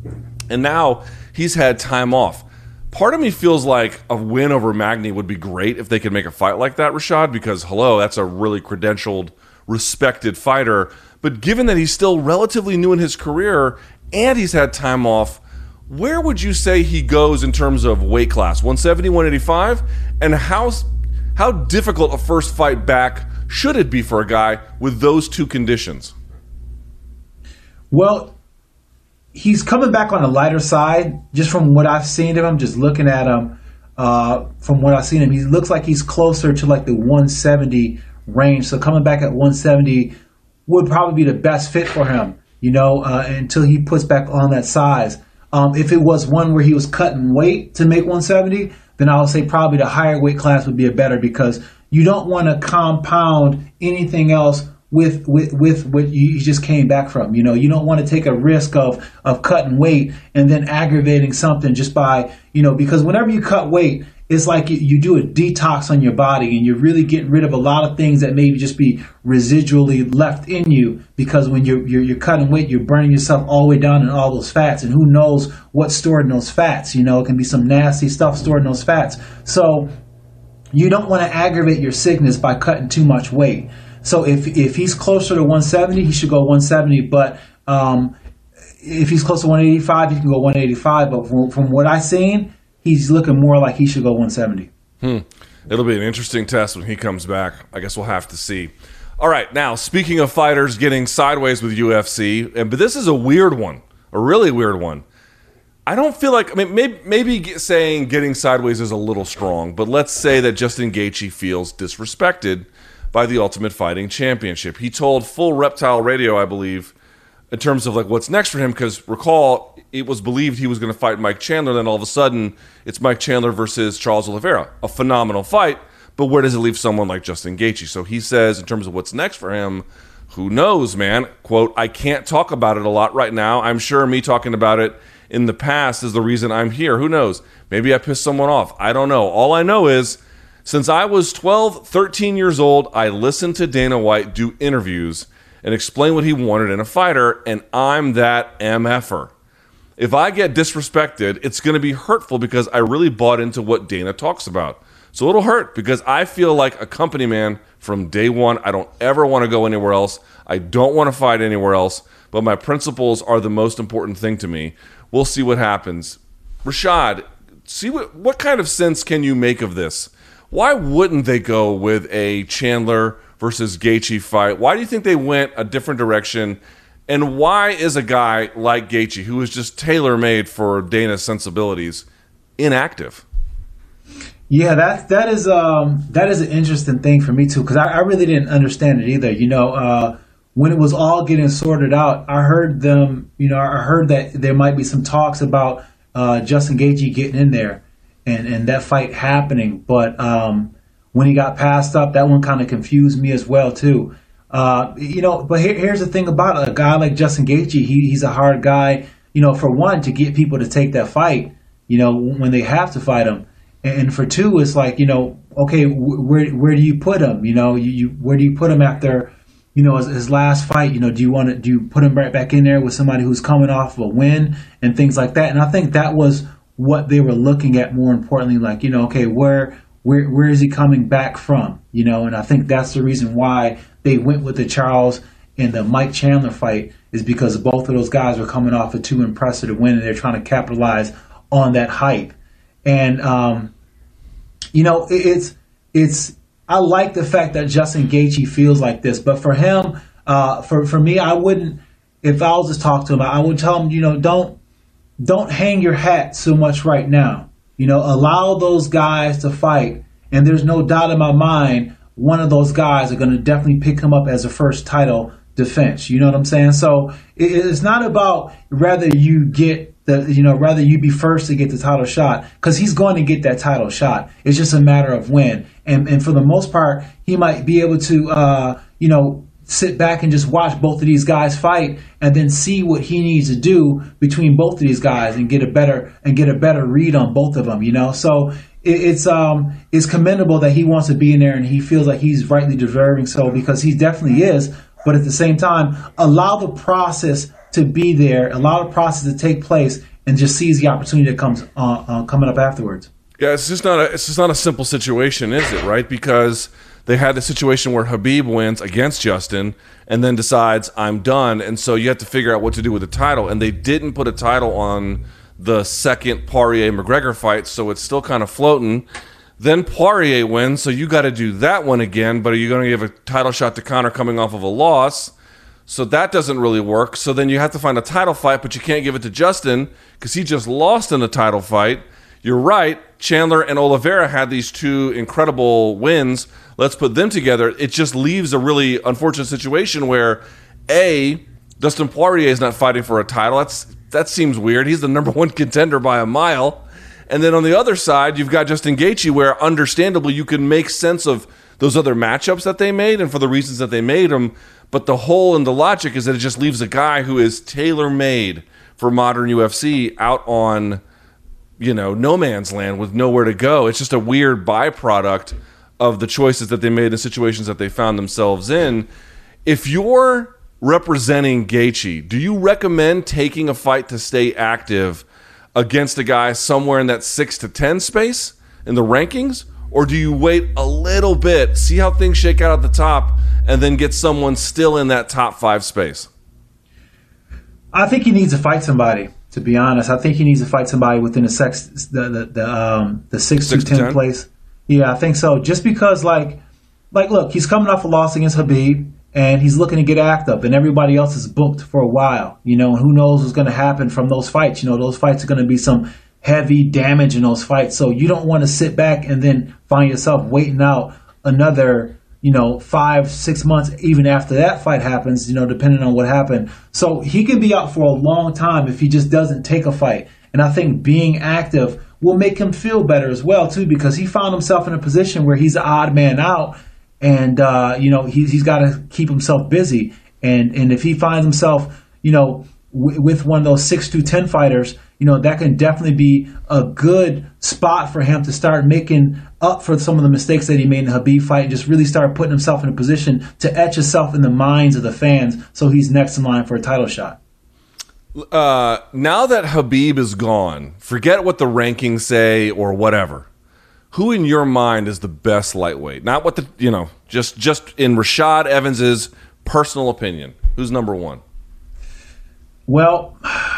And now he's had time off. Part of me feels like a win over Magny would be great if they could make a fight like that, Rashad, because, hello, that's a really credentialed, respected fighter. But given that he's still relatively new in his career and he's had time off, where would you say he goes in terms of weight class? one seventy, one eighty-five? And how, how difficult a first fight back should it be for a guy with those two conditions? Well, he's coming back on the lighter side, just from what I've seen of him, just looking at him. Uh, from what I've seen him, he looks like he's closer to like the one seventy range. So coming back at one seventy would probably be the best fit for him, you know, uh, until he puts back on that size. Um, if it was one where he was cutting weight to make one seventy, then I would say probably the higher weight class would be a better, because you don't want to compound anything else with with with what you just came back from. You know, you don't want to take a risk of of cutting weight and then aggravating something just by, you know, because whenever you cut weight, it's like you, you do a detox on your body, and you're really getting rid of a lot of things that maybe just be residually left in you, because when you're, you're you're cutting weight, you're burning yourself all the way down in all those fats, and who knows what's stored in those fats. You know, it can be some nasty stuff stored in those fats. So you don't want to aggravate your sickness by cutting too much weight. So if if he's closer to one seventy, he should go one seventy. But um, if he's close to one eighty-five, he can go one eighty-five. But from, from what I've seen, he's looking more like he should go one seventy. Hmm. It'll be an interesting test when he comes back. I guess we'll have to see. All right, now, speaking of fighters getting sideways with U F C, but this is a weird one, a really weird one. I don't feel like, I mean, maybe, maybe saying getting sideways is a little strong, but let's say that Justin Gaethje feels disrespected by the Ultimate Fighting Championship. He told Full Reptile Radio, I believe, in terms of like what's next for him, because recall, it was believed he was going to fight Mike Chandler, then all of a sudden it's Mike Chandler versus Charles Oliveira. A phenomenal fight, but where does it leave someone like Justin Gaethje? So he says, in terms of what's next for him, who knows, man? Quote, I can't talk about it a lot right now. I'm sure me talking about it in the past is the reason I'm here. Who knows? Maybe I pissed someone off. I don't know. All I know is, since I was twelve, thirteen years old, I listened to Dana White do interviews and explain what he wanted in a fighter, and I'm that M F-er. If I get disrespected, it's going to be hurtful because I really bought into what Dana talks about. So it'll hurt because I feel like a company man from day one. I don't ever want to go anywhere else. I don't want to fight anywhere else, but my principles are the most important thing to me. We'll see what happens. Rashad, see what, what kind of sense can you make of this? Why wouldn't they go with a Chandler versus Gaethje fight? Why do you think they went a different direction? And why is a guy like Gaethje, who is just tailor-made for Dana's sensibilities, inactive? Yeah, that that is um, that is an interesting thing for me too, because I, I really didn't understand it either. You know, uh, when it was all getting sorted out, I heard them. You know, I heard that there might be some talks about uh, Justin Gaethje getting in there and and that fight happening. But um, when he got passed up, that one kind of confused me as well too. Uh, you know, but here, here's the thing about it. A guy like Justin Gaethje, he, he's a hard guy. You know, for one, to get people to take that fight. You know, when they have to fight him. And for two, it's like, you know, okay, where where do you put him? You know, you, you where do you put him after, you know, his, his last fight? You know, do you want to do you put him right back in there with somebody who's coming off of a win and things like that? And I think that was what they were looking at more importantly, like, you know, okay, where where where is he coming back from? You know, and I think that's the reason why they went with the Charles and the Mike Chandler fight, is because both of those guys were coming off of two impressive wins, and they're trying to capitalize on that hype. And, um, you know, it, it's, it's, I like the fact that Justin Gaethje feels like this, but for him, uh, for, for me, I wouldn't, if I was to talk to him, I would tell him, you know, don't, don't hang your hat so much right now. You know, allow those guys to fight. And there's no doubt in my mind, one of those guys are going to definitely pick him up as a first title defense. You know what I'm saying? So it, it's not about whether you get, The, you know, rather you be first to get the title shot, because he's going to get that title shot. It's just a matter of when. And and for the most part, he might be able to, uh, you know, sit back and just watch both of these guys fight, and then see what he needs to do between both of these guys, and get a better and get a better read on both of them. You know, so it, it's um it's commendable that he wants to be in there, and he feels like he's rightly deserving so, because he definitely is. But at the same time, allow the process to be there, allow the process to take place, and just seize the opportunity that comes uh, uh, coming up afterwards. Yeah, it's just not a it's just not a simple situation, is it? Right? Because they had the situation where Khabib wins against Justin and then decides I'm done, and so you have to figure out what to do with the title. And they didn't put a title on the second Poirier McGregor fight, so it's still kind of floating. Then Poirier wins, so you got to do that one again. But are you going to give a title shot to Conor coming off of a loss? So that doesn't really work. So then you have to find a title fight, but you can't give it to Justin because he just lost in a title fight. You're right. Chandler and Oliveira had these two incredible wins. Let's put them together. It just leaves a really unfortunate situation where, A, Dustin Poirier is not fighting for a title. That's that seems weird. He's the number one contender by a mile. And then on the other side, you've got Justin Gaethje, where understandably you can make sense of those other matchups that they made and for the reasons that they made them. But the whole and the logic is that it just leaves a guy who is tailor-made for modern U F C out on, you know, no man's land with nowhere to go. It's just a weird byproduct of the choices that they made in situations that they found themselves in. If you're representing Gaethje, do you recommend taking a fight to stay active against a guy somewhere in that six to ten space in the rankings? Or do you wait a little bit, see how things shake out at the top, and then get someone still in that top five space? I think he needs to fight somebody, to be honest. I think he needs to fight somebody within the sex, the the, the um the six, six to ten, ten place. Yeah, I think so. Just because, like, like look, he's coming off a loss against Khabib, and he's looking to get active, and everybody else is booked for a while. You know, and who knows what's going to happen from those fights? You know, those fights are going to be some heavy damage in those fights. So you don't want to sit back and then find yourself waiting out another, you know, five, six months, even after that fight happens, you know, depending on what happened. So he can be out for a long time if he just doesn't take a fight. And I think being active will make him feel better as well, too, because he found himself in a position where he's the odd man out. And, uh, you know, he, he's got to keep himself busy. And, and if he finds himself, you know, w- with one of those six to ten fighters, you know, that can definitely be a good spot for him to start making up for some of the mistakes that he made in the Khabib fight and just really start putting himself in a position to etch himself in the minds of the fans so he's next in line for a title shot. Uh, now that Khabib is gone, forget what the rankings say or whatever. Who in your mind is the best lightweight? Not what the, you know, just just in Rashad Evans's personal opinion. Who's number one? Well,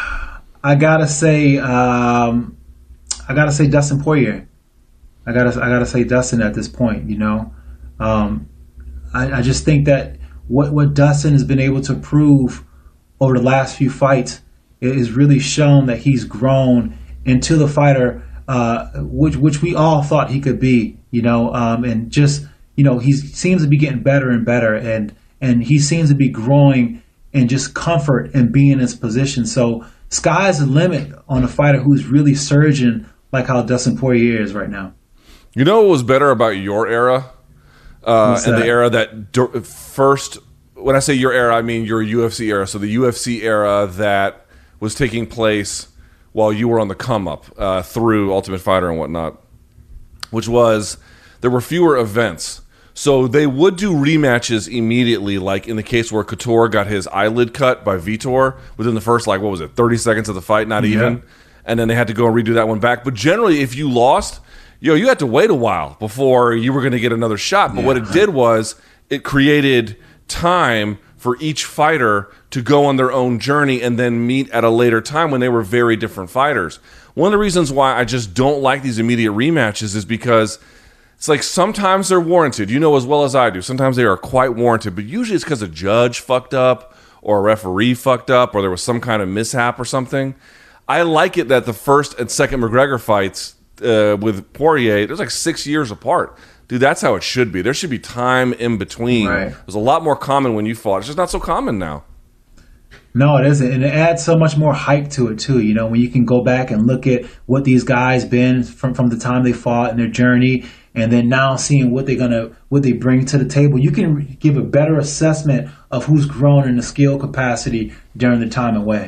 I gotta say, um, I gotta say Dustin Poirier. I gotta, I gotta say Dustin at this point. You know, um, I, I just think that what what Dustin has been able to prove over the last few fights is really shown that he's grown into the fighter uh, which which we all thought he could be. You know, um, and just you know, he seems to be getting better and better, and and he seems to be growing in just comfort and being in his position. So sky's the limit on a fighter who's really surging like how Dustin Poirier is right now. You know what was better about your era? Uh, and the era that d- first, when I say your era, I mean your U F C era. So the U F C era that was taking place while you were on the come up uh, through Ultimate Fighter and whatnot, which was there were fewer events. So they would do rematches immediately, like in the case where Couture got his eyelid cut by Vitor within the first, like, what was it, thirty seconds of the fight, not even. Yeah. And then they had to go and redo that one back. But generally, if you lost, you know, you had to wait a while before you were going to get another shot. But yeah. what it did was it created time for each fighter to go on their own journey and then meet at a later time when they were very different fighters. One of the reasons why I just don't like these immediate rematches is because it's like sometimes they're warranted. You know as well as I do. Sometimes they are quite warranted, but usually it's because a judge fucked up or a referee fucked up or there was some kind of mishap or something. I like it that the first and second McGregor fights uh, with Poirier, there's like six years apart. Dude, that's how it should be. There should be time in between. Right. It was a lot more common when you fought. It's just not so common now. No, it isn't. And it adds so much more hype to it, too. You know, when you can go back and look at what these guys been from, from the time they fought and their journey, and then now seeing what they're gonna what they bring to the table, you can give a better assessment of who's grown in the skill capacity during the time away.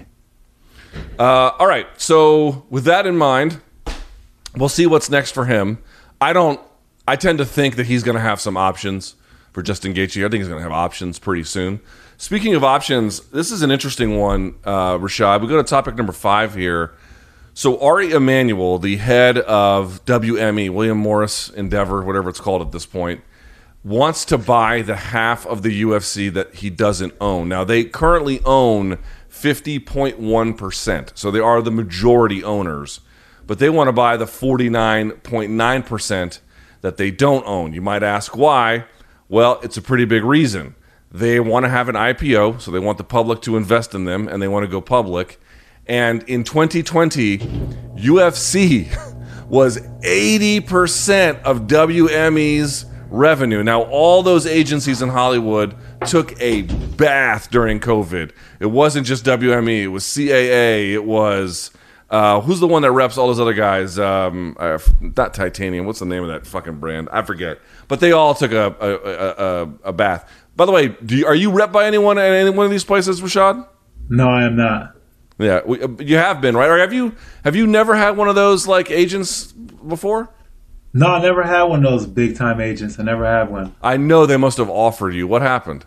Uh, all right. So with that in mind, we'll see what's next for him. I don't. I tend to think that he's going to have some options for Justin Gaethje. I think he's going to have options pretty soon. Speaking of options, this is an interesting one, uh, Rashad. We go to topic number five here. So Ari Emanuel, the head of W M E, William Morris Endeavor, whatever it's called at this point, wants to buy the half of the U F C that he doesn't own. Now, they currently own fifty point one percent, so they are the majority owners. But they want to buy the forty-nine point nine percent that they don't own. You might ask why. Well, it's a pretty big reason. They want to have an I P O, so they want the public to invest in them, and they want to go public. And in twenty twenty, U F C was eighty percent of W M E's revenue. Now, all those agencies in Hollywood took a bath during COVID. It wasn't just W M E. It was C A A. It was... Uh, who's the one that reps all those other guys? Um, uh, not Titanium. What's the name of that fucking brand? I forget. But they all took a a, a, a, a bath. By the way, do you, are you rep by anyone at any one of these places, Rashad? No, I am not. Yeah, we, you have been, right? Or have you have you never had one of those like agents before? No, I never had one of those big time agents. I never had one. I know they must have offered you. What happened?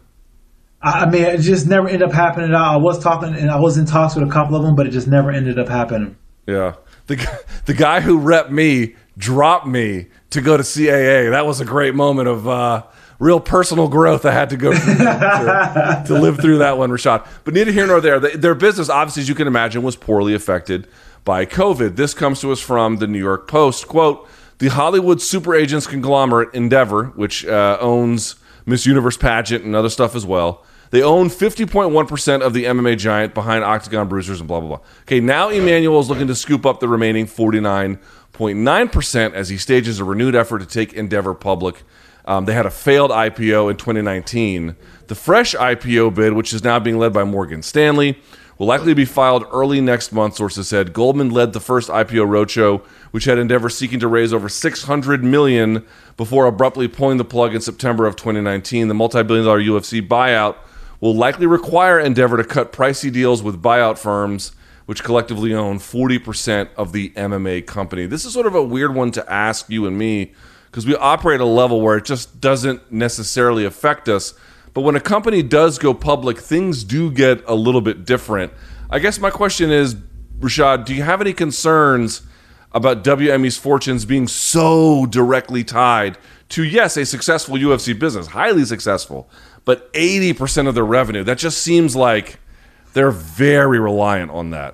I mean, it just never ended up happening. I was talking, and I was in talks with a couple of them, but it just never ended up happening. Yeah, the the guy who repped me dropped me to go to C A A. That was a great moment of uh, real personal growth. I had to go through to, to live through that one, Rashad. But neither here nor there. Their business, obviously, as you can imagine, was poorly affected by COVID. This comes to us from the New York Post. Quote, the Hollywood super agents conglomerate Endeavor, which uh, owns Miss Universe pageant and other stuff as well, they own fifty point one percent of the M M A giant behind Octagon Bruisers and blah, blah, blah. Okay, now Emmanuel is looking to scoop up the remaining forty-nine point nine percent as he stages a renewed effort to take Endeavor public. Um, they had a failed I P O in twenty nineteen. The fresh I P O bid, which is now being led by Morgan Stanley, will likely be filed early next month, sources said. Goldman led the first I P O roadshow, which had Endeavor seeking to raise over six hundred million dollars before abruptly pulling the plug in September of twenty nineteen. The multi-billion dollar U F C buyout will likely require Endeavor to cut pricey deals with buyout firms, which collectively own forty percent of the M M A company. This is sort of a weird one to ask you and me, because we operate at a level where it just doesn't necessarily affect us. But when a company does go public, things do get a little bit different. I guess my question is, Rashad, do you have any concerns about W M E's fortunes being so directly tied to, yes, a successful U F C business, highly successful, but eighty percent of their revenue? That just seems like they're very reliant on that.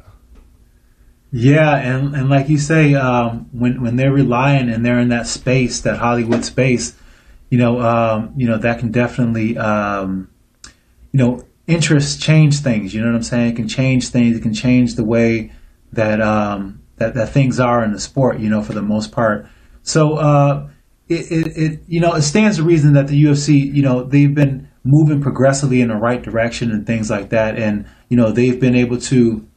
Yeah, and, and like you say, um, when when they're relying and they're in that space, that Hollywood space, you know, um, you know that can definitely, um, you know, interests change things. You know what I'm saying? It can change things. It can change the way that um, that that things are in the sport. You know, for the most part. So uh, it, it it you know it stands to reason that the U F C, you know, they've been moving progressively in the right direction and things like that, and you know they've been able to,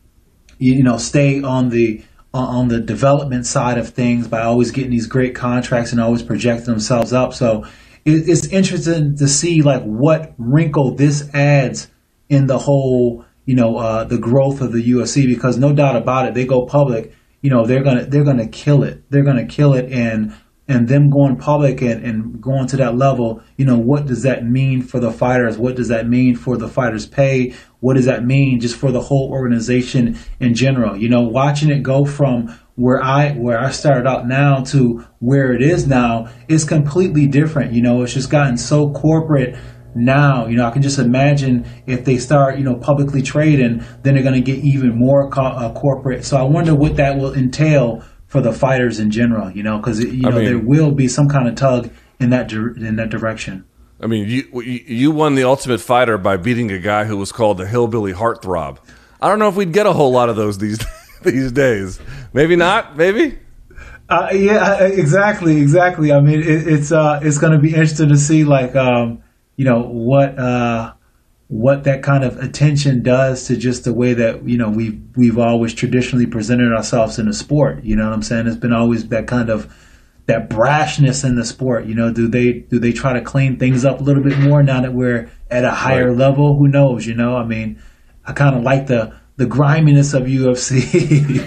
you know, stay on the on the development side of things by always getting these great contracts and always projecting themselves up. So it, it's interesting to see like what wrinkle this adds in the whole, you know, uh, the growth of the U F C, because no doubt about it, they go public, you know, they're gonna they're gonna kill it. They're gonna kill it, and and them going public and, and going to that level, you know, what does that mean for the fighters? What does that mean for the fighters' pay? What does that mean just for the whole organization in general? You know, watching it go from where I where I started out now to where it is now is completely different. You know, it's just gotten so corporate now. You know, I can just imagine if they start, you know, publicly trading, then they're going to get even more co- uh, corporate. So I wonder what that will entail for the fighters in general, you know, because, you know, I mean, there will be some kind of tug in that di- in that direction. I mean, you you won the Ultimate Fighter by beating a guy who was called the Hillbilly Heartthrob. I don't know if we'd get a whole lot of those these these days. Maybe not. Maybe. Uh, yeah, exactly, exactly. I mean, it, it's uh, it's going to be interesting to see, like, um, you know, what uh, what that kind of attention does to just the way that, you know, we've we've always traditionally presented ourselves in the sport. You know what I'm saying? It's been always that kind of that brashness in the sport. You know, do they do they try to clean things up a little bit more now that we're at a higher right. level? Who knows? You know, I mean, I kind of like the the griminess of U F C.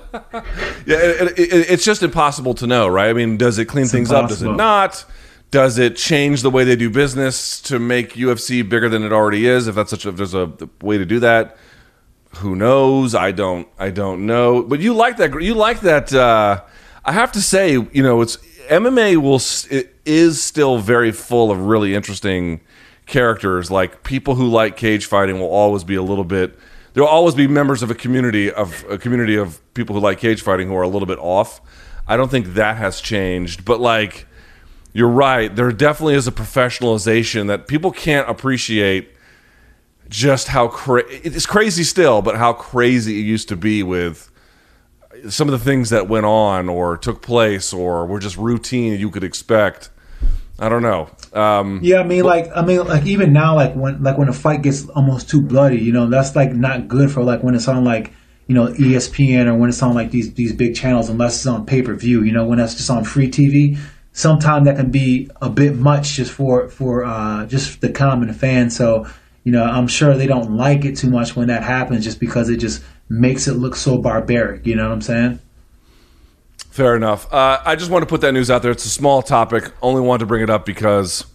Yeah, it, it, it's just impossible to know, right? I mean, does it clean it's things impossible. up? Does it not? Does it change the way they do business to make U F C bigger than it already is? If that's such a, if there's a way to do that, who knows? I don't, I don't know. But you like that. You like that. Uh, I have to say, you know, it's M M A will it is still very full of really interesting characters. Like people who like cage fighting will always be a little bit. There will always be members of a community of a community of people who like cage fighting who are a little bit off. I don't think that has changed, but like. you're right. There definitely is a professionalization that people can't appreciate. Just how cra- it's crazy still, but how crazy it used to be with some of the things that went on or took place or were just routine you could expect. I don't know. Um, yeah, I mean, like, I mean, like even now, like when, like when a fight gets almost too bloody, you know, that's like not good for like when it's on like, you know, E S P N or when it's on like these these big channels, unless it's on pay per view. You know, when that's just on free T V, sometimes that can be a bit much just for for uh, just the common fan. So, you know, I'm sure they don't like it too much when that happens, just because it just makes it look so barbaric. You know what I'm saying? Fair enough. Uh, I just want to put that news out there. It's a small topic. Only wanted to bring it up because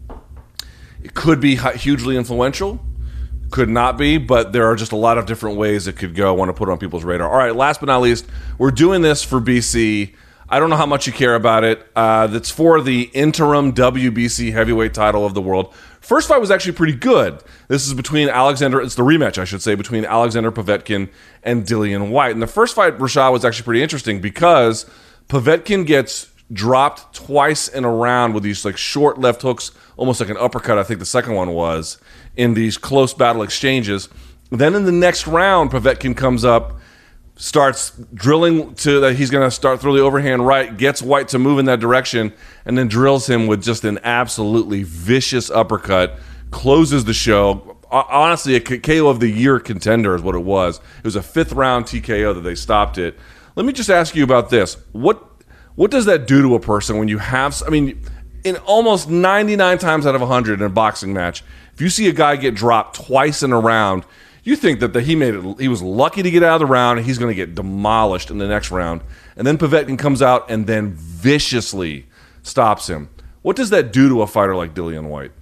it could be hugely influential, could not be, but there are just a lot of different ways it could go. I want to put it on people's radar. All right, last but not least, we're doing this for B C. I don't know how much you care about it. Uh, that's for the interim W B C heavyweight title of the world. First fight was actually pretty good. This is between Alexander, it's the rematch, I should say, between Alexander Povetkin and Dillian Whyte. And the first fight, Rashad, was actually pretty interesting because Povetkin gets dropped twice in a round with these like short left hooks, almost like an uppercut, I think the second one was, in these close battle exchanges. Then in the next round, Povetkin comes up, starts drilling to that he's going to start through the overhand right, gets Whyte to move in that direction, and then drills him with just an absolutely vicious uppercut, closes the show. Honestly, a K O of the year contender is what it was. It was a fifth round T K O that they stopped it. Let me just ask you about this. What what does that do to a person when you have, I mean, in almost ninety-nine times out of one hundred in a boxing match, if you see a guy get dropped twice in a round, you think that the, he made it. He was lucky to get out of the round, and he's going to get demolished in the next round. And then Povetkin comes out and then viciously stops him. What does that do to a fighter like Dillian Whyte?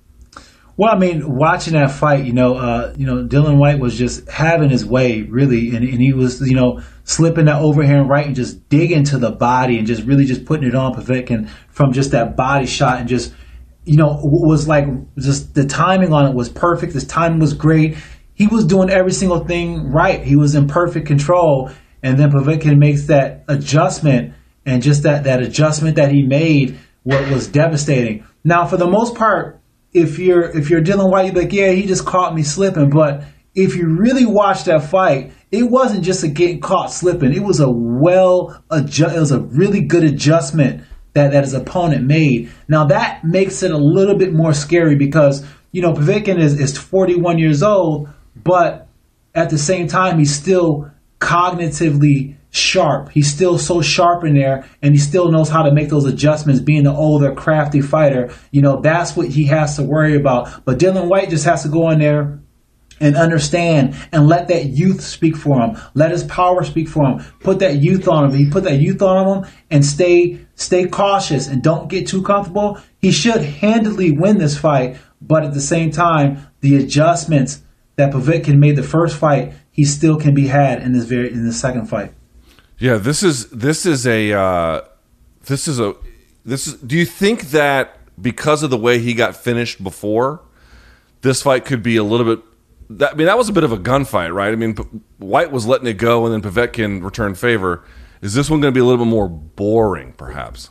Well, I mean, watching that fight, you know, uh, you know, Dillian Whyte was just having his way, really, and, and he was, you know, slipping that overhand right and just digging to the body and just really just putting it on Povetkin from just that body shot, and just, you know, was like just the timing on it was perfect. His timing was great. He was doing every single thing right. He was in perfect control. And then Povetkin makes that adjustment, and just that, that adjustment that he made was, was devastating. Now, for the most part, if you're if you're Dillian Whyte, you're like, yeah, he just caught me slipping. But if you really watch that fight, it wasn't just a getting caught slipping. It was a well adjust. It was a really good adjustment that, that his opponent made. Now, that makes it a little bit more scary because, you know, Povetkin is, is forty-one years old, but at the same time, he's still cognitively sharp. He's still so sharp in there, and he still knows how to make those adjustments. Being an older, crafty fighter, you know, that's what he has to worry about. But Dillian Whyte just has to go in there and understand and let that youth speak for him. Let his power speak for him. Put that youth on him. He put that youth on him and stay stay cautious and don't get too comfortable. He should handily win this fight, but at the same time, the adjustments that Povetkin made the first fight, he still can be had in this very in the second fight. Yeah, this is this is a uh, this is a this is. Do you think that because of the way he got finished before, this fight could be a little bit? That, I mean, that was a bit of a gunfight, right? I mean, Whyte was letting it go, and then Povetkin returned favor. Is this one going to be a little bit more boring, perhaps?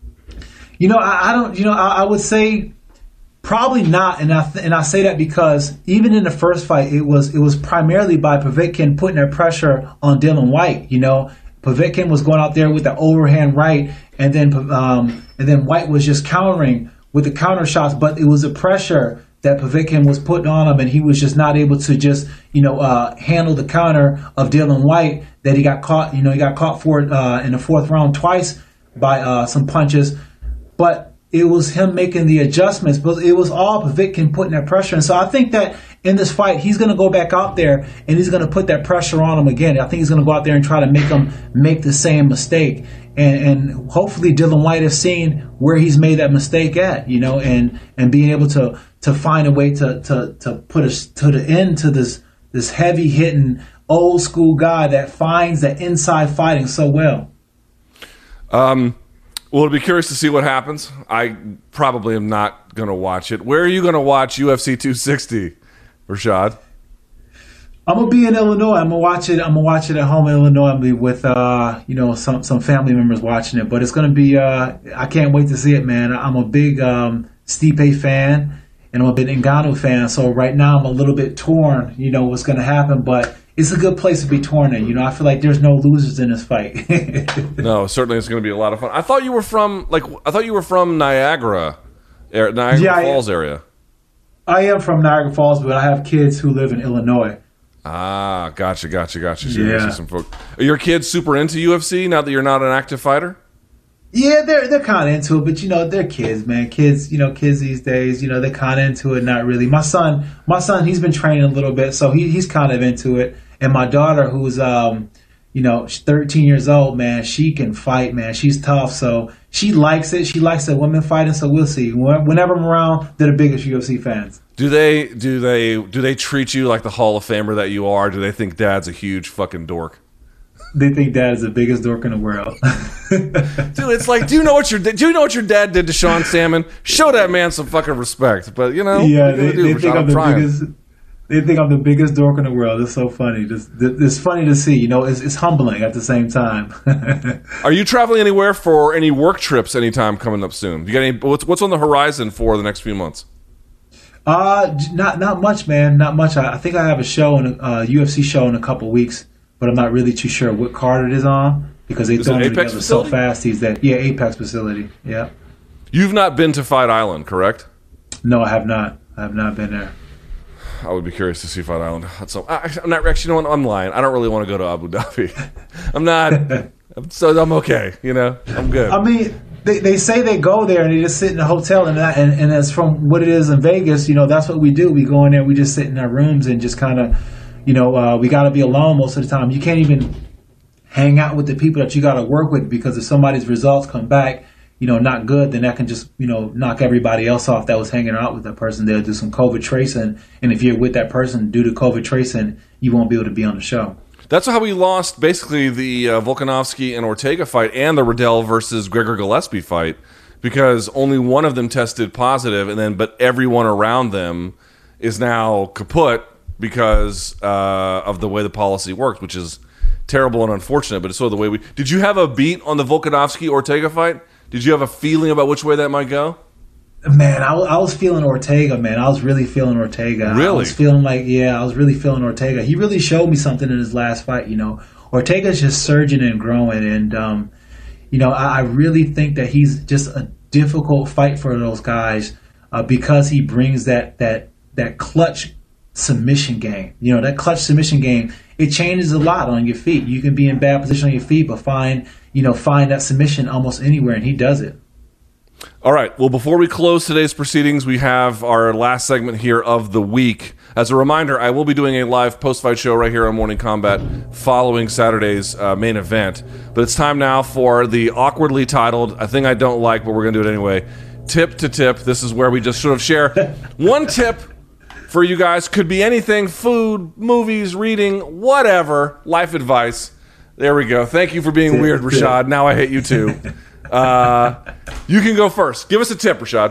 You know, I, I don't. You know, I, I would say probably not, and I th- and I say that because even in the first fight, it was it was primarily by Povetkin putting that pressure on Dillian Whyte. You know, Povetkin was going out there with the overhand right, and then um, and then Whyte was just countering with the counter shots, but it was the pressure that Povetkin was putting on him, and he was just not able to just, you know, uh, handle the counter of Dillian Whyte that he got caught, you know, he got caught for it uh, in the fourth round twice by uh, some punches. But it was him making the adjustments, but it was all Povetkin putting that pressure. And so I think that in this fight, he's going to go back out there and he's going to put that pressure on him again. I think he's going to go out there and try to make him make the same mistake. And, and hopefully Dillian Whyte has seen where he's made that mistake at, you know, and, and being able to, to find a way to, to, to put us to the end to this, this heavy hitting old school guy that finds that inside fighting so well. Um, Well, I'll be curious to see what happens. I probably am not going to watch it. Where are you going to watch U F C two sixty, Rashad? I'm gonna be in Illinois. I'm gonna watch it. I'm gonna watch it at home in Illinois. I'll be with uh, you know, some some family members watching it. But it's gonna be. Uh, I can't wait to see it, man. I'm a big um, Stipe fan, and I'm a big Ngannou fan. So right now I'm a little bit torn. You know what's gonna happen, but it's a good place to be torn in. You know, I feel like there's no losers in this fight. No, certainly it's gonna be a lot of fun. I thought you were from like I thought you were from Niagara, Niagara yeah, Falls I, area. I am from Niagara Falls, but I have kids who live in Illinois. Ah, gotcha, gotcha, gotcha. So yeah. Some folk. Are your kids super into U F C now that you're not an active fighter? Yeah, they're they're kind of into it, but you know, they're kids, man. Kids, you know, kids these days, you know, they're kind of into it. Not really. My son, my son, he's been training a little bit, so he he's kind of into it. And my daughter, who's um, you know, she's thirteen years old, man, she can fight, man. She's tough, so she likes it. She likes the women fighting, so we'll see. Whenever I'm around, they're the biggest U F C fans. Do they do they do they treat you like the Hall of Famer that you are? Do they think Dad's a huge fucking dork? They think Dad is the biggest dork in the world. Dude, it's like, do you know what your do you know what your dad did to Sean Salmon? Show that man some fucking respect. But you know, yeah, they, do, they Rashad? think I'm, I'm the trying. biggest. They think I'm the biggest dork in the world. It's so funny. It's, it's funny to see. You know, it's, it's humbling at the same time. Are you traveling anywhere for any work trips anytime coming up soon? You got any? What's what's on the horizon for the next few months? Uh, not not much, man. Not much. I, I think I have a show, in a uh, U F C show in a couple weeks, but I'm not really too sure what card it is on because they throw them together facility? so fast. These that yeah, Apex facility. Yeah. You've not been to Fight Island, correct? No, I have not. I have not been there. I would be curious to see Fight Island. So I, I'm not actually. You know what? I'm lying. I don't really want to go to Abu Dhabi. I'm not. So I'm okay. You know, I'm good. I mean. They, they say they go there and they just sit in a hotel and, that, and and as from what it is in Vegas, you know, that's what we do. We go in there, we just sit in our rooms and just kind of, you know, uh, we got to be alone most of the time. You can't even hang out with the people that you got to work with because if somebody's results come back, you know, not good, then that can just, you know, knock everybody else off that was hanging out with that person. They'll do some COVID tracing. And if you're with that person due to COVID tracing, you won't be able to be on the show. That's how we lost basically the uh, Volkanovski and Ortega fight and the Riddell versus Gregor Gillespie fight because only one of them tested positive, and then but everyone around them is now kaput because uh, of the way the policy works, which is terrible and unfortunate. But it's sort of the way we. Did you have a beat on the Volkanovski Ortega fight? Did you have a feeling about which way that might go? Man, I, I was feeling Ortega, man. I was really feeling Ortega. Really? I was feeling like, yeah, I was really feeling Ortega. He really showed me something in his last fight, you know. Ortega's just surging and growing, and, um, you know, I, I really think that he's just a difficult fight for those guys uh, because he brings that, that, that clutch submission game. You know, that clutch submission game, it changes a lot on your feet. You can be in bad position on your feet, but find, you know, find that submission almost anywhere, and he does it. All right. Well, before we close today's proceedings, we have our last segment here of the week. As a reminder, I will be doing a live post-fight show right here on Morning Combat following Saturday's uh, main event. But it's time now for the awkwardly titled, a thing I don't like, but we're going to do it anyway, Tip to Tip. This is where we just sort of share one tip for you guys. Could be anything, food, movies, reading, whatever, life advice. There we go. Thank you for being tip, weird, Rashad. Tip. Now I hate you too. Uh, you can go first. Give us a tip, Rashad.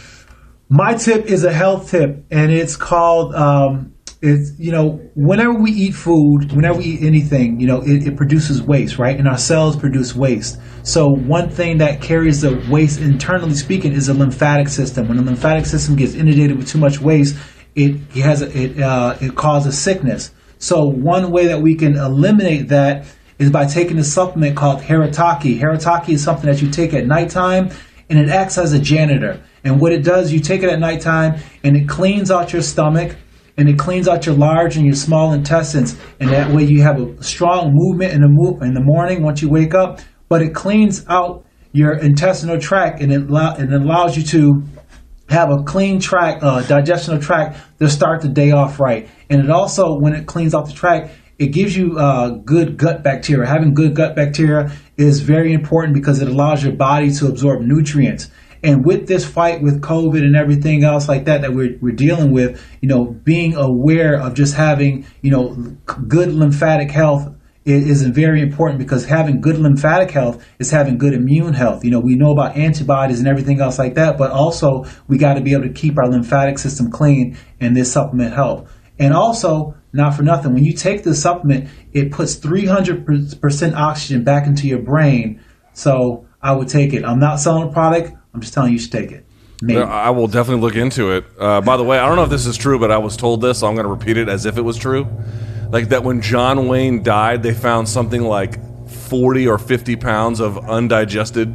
My tip is a health tip, and it's called, um, it's, you know, whenever we eat food, whenever we eat anything, you know, it, it produces waste, right? And our cells produce waste. So one thing that carries the waste, internally speaking, is the lymphatic system. When the lymphatic system gets inundated with too much waste, it, it has a, it uh, it causes sickness. So one way that we can eliminate that is by taking a supplement called Haritaki. Haritaki is something that you take at nighttime, and it acts as a janitor. And what it does, you take it at nighttime, and it cleans out your stomach, and it cleans out your large and your small intestines. And that way you have a strong movement in the mo- in the morning once you wake up. But it cleans out your intestinal tract, and it, lo- and it allows you to have a clean tract, uh, digestional tract, to start the day off right. And it also, when it cleans out the tract, it gives you uh, good gut bacteria. Having good gut bacteria is very important because it allows your body to absorb nutrients. And with this fight with COVID and everything else like that that we're, we're dealing with, you know, being aware of just having, you know, good lymphatic health is, is very important because having good lymphatic health is having good immune health. You know, we know about antibodies and everything else like that, but also we got to be able to keep our lymphatic system clean, and this supplement help. And also, not for nothing, when you take this supplement, it puts three hundred percent oxygen back into your brain. So I would take it. I'm not selling a product. I'm just telling you, you should take it. Maybe. I will definitely look into it. Uh, by the way, I don't know if this is true, but I was told this, so I'm going to repeat it as if it was true. Like that when John Wayne died, they found something like forty or fifty pounds of undigested,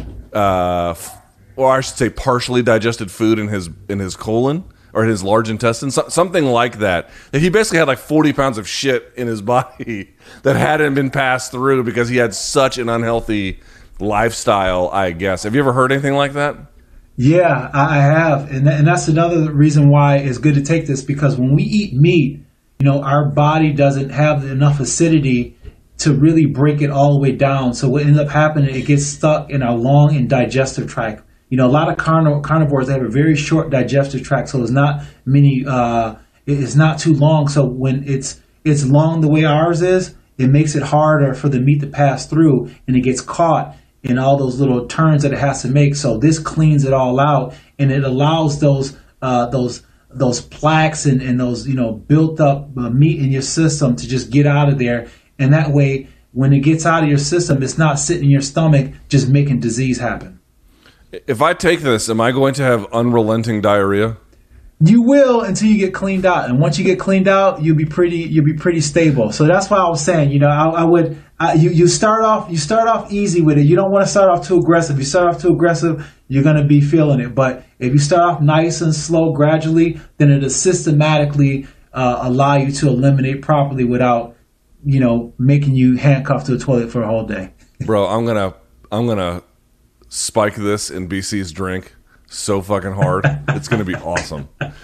uh, or I should say partially digested food in his in his colon or in his large intestine, so, something like that. That he basically had like forty pounds of shit in his body that hadn't been passed through because he had such an unhealthy lifestyle, I guess. Have you ever heard anything like that? Yeah, I have. And, th- and that's another reason why it's good to take this, because when we eat meat, you know, our body doesn't have enough acidity to really break it all the way down. So what ends up happening, it gets stuck in our lung and digestive tract. You know, a lot of carnivores, carnivores they have a very short digestive tract, so it's not many, uh, it's not too long. So when it's it's long the way ours is, it makes it harder for the meat to pass through, and it gets caught in all those little turns that it has to make. So this cleans it all out, and it allows those uh, those those plaques and, and those, you know, built up uh, meat in your system to just get out of there. And that way, when it gets out of your system, it's not sitting in your stomach just making disease happen. If I take this, am I going to have unrelenting diarrhea? You will, until you get cleaned out, and once you get cleaned out, you'll be pretty you'll be pretty stable. So that's why I was saying, you know, I, I would I, you you start off you start off easy with it. You don't want to start off too aggressive. If you start off too aggressive, you're gonna be feeling it. But if you start off nice and slow, gradually, then it'll systematically uh, allow you to eliminate properly without, you know, making you handcuffed to a toilet for a whole day. Bro, I'm gonna I'm gonna spike this in B C's drink so fucking hard. It's going to be awesome.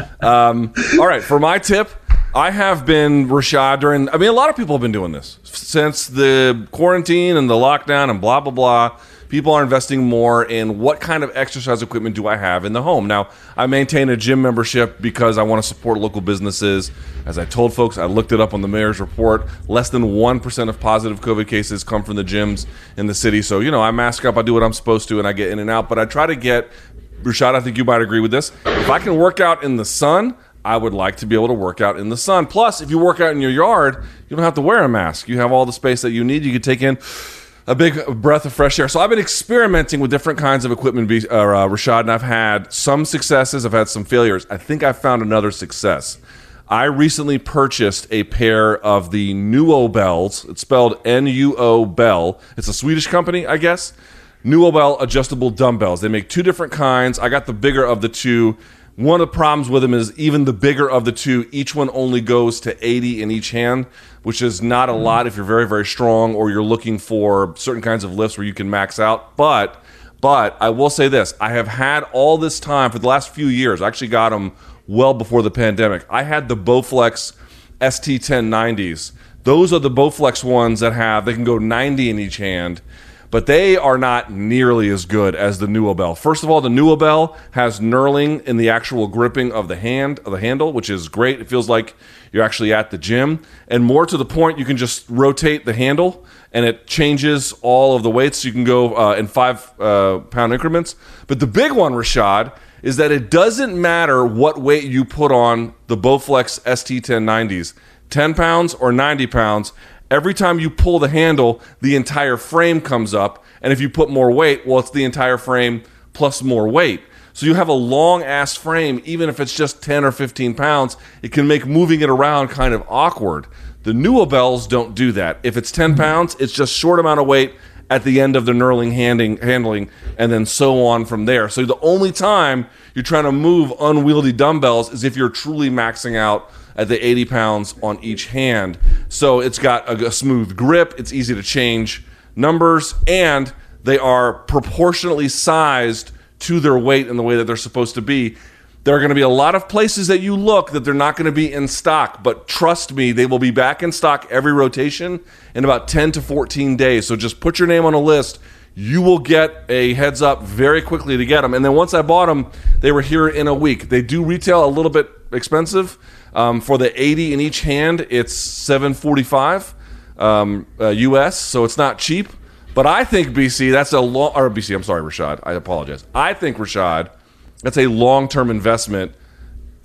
Um, all right, for my tip, I have been, Rashad, during, I mean, a lot of people have been doing this. Since the quarantine and the lockdown and blah, blah, blah, people are investing more in what kind of exercise equipment do I have in the home. Now, I maintain a gym membership because I want to support local businesses. As I told folks, I looked it up on the mayor's report. Less than one percent of positive COVID cases come from the gyms in the city. So, you know, I mask up, I do what I'm supposed to, and I get in and out. But I try to get, Rashad, I think you might agree with this. If I can work out in the sun, I would like to be able to work out in the sun. Plus, if you work out in your yard, you don't have to wear a mask. You have all the space that you need. You can take in a big breath of fresh air. So I've been experimenting with different kinds of equipment, uh, Rashad, and I've had some successes. I've had some failures. I think I found another success. I recently purchased a pair of the Nuobells. It's spelled N U O Bell. It's a Swedish company, I guess. Nuobel adjustable dumbbells. They make two different kinds. I got the bigger of the two. One of the problems with them is even the bigger of the two, each one only goes to eighty in each hand, which is not a lot if you're very, very strong or you're looking for certain kinds of lifts where you can max out. But, but I will say this. I have had all this time for the last few years. I actually got them well before the pandemic. I had the Bowflex S T ten nineties. Those are the Bowflex ones that have, they can go ninety in each hand. But they are not nearly as good as the Nuobel. First of all, the Nuobel has knurling in the actual gripping of the hand, of the handle, which is great. It feels like you're actually at the gym. And more to the point, you can just rotate the handle, and it changes all of the weights. You can go uh, in five uh, pound increments. But the big one, Rashad, is that it doesn't matter what weight you put on the Bowflex S T ten nineties, ten pounds or ninety pounds. Every time you pull the handle, the entire frame comes up. And if you put more weight, well, it's the entire frame plus more weight. So you have a long-ass frame, even if it's just ten or fifteen pounds. It can make moving it around kind of awkward. The Nuobells don't do that. If it's ten pounds, it's just short amount of weight at the end of the knurling handing, handling, and then so on from there. So the only time you're trying to move unwieldy dumbbells is if you're truly maxing out at the eighty pounds on each hand. So it's got a, a smooth grip, it's easy to change numbers, and they are proportionately sized to their weight in the way that they're supposed to be. There are going to be a lot of places that you look that they're not going to be in stock, but trust me, they will be back in stock every rotation in about ten to fourteen days. So just put your name on a list. You will get a heads up very quickly to get them. And then once I bought them, they were here in a week. They do retail a little bit expensive. Um, for the eighty in each hand, it's seven forty-five um, uh, U S, so it's not cheap. But I think, B C, that's a long, or B C, I'm sorry, Rashad, I apologize. I think, Rashad, that's a long-term investment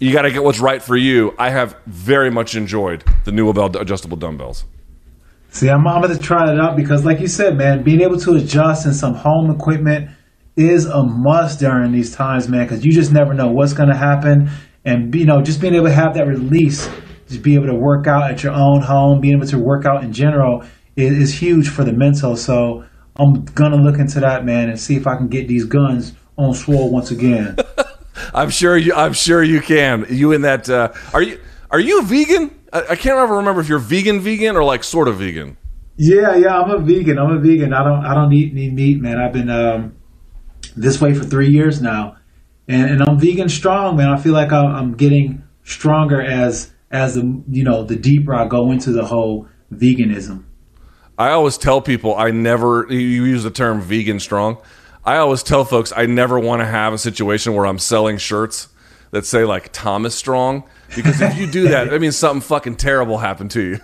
You got to get what's right for you. I have very much enjoyed the new Newell adjustable dumbbells. See, I'm, I'm going to try it out because, like you said, man, being able to adjust in some home equipment is a must during these times, man, because you just never know what's going to happen. And, you know, just being able to have that release, just be able to work out at your own home, being able to work out in general is, is huge for the mental. So I'm going to look into that, man, and see if I can get these guns on swole once again. I'm sure you. I'm sure you can. You in that? Uh, are you? Are you a vegan? I, I can't ever remember if you're vegan, vegan, or like sort of vegan. Yeah, yeah, I'm a vegan. I'm a vegan. I don't. I don't eat any meat, man. I've been um, this way for three years now, and, and I'm vegan strong, man. I feel like I'm, I'm getting stronger as as the you know the deeper I go into the whole veganism. I always tell people I never. You use the term vegan strong. I always tell folks I never want to have a situation where I'm selling shirts that say like Thomas Strong, because if you do that, that means something fucking terrible happened to you.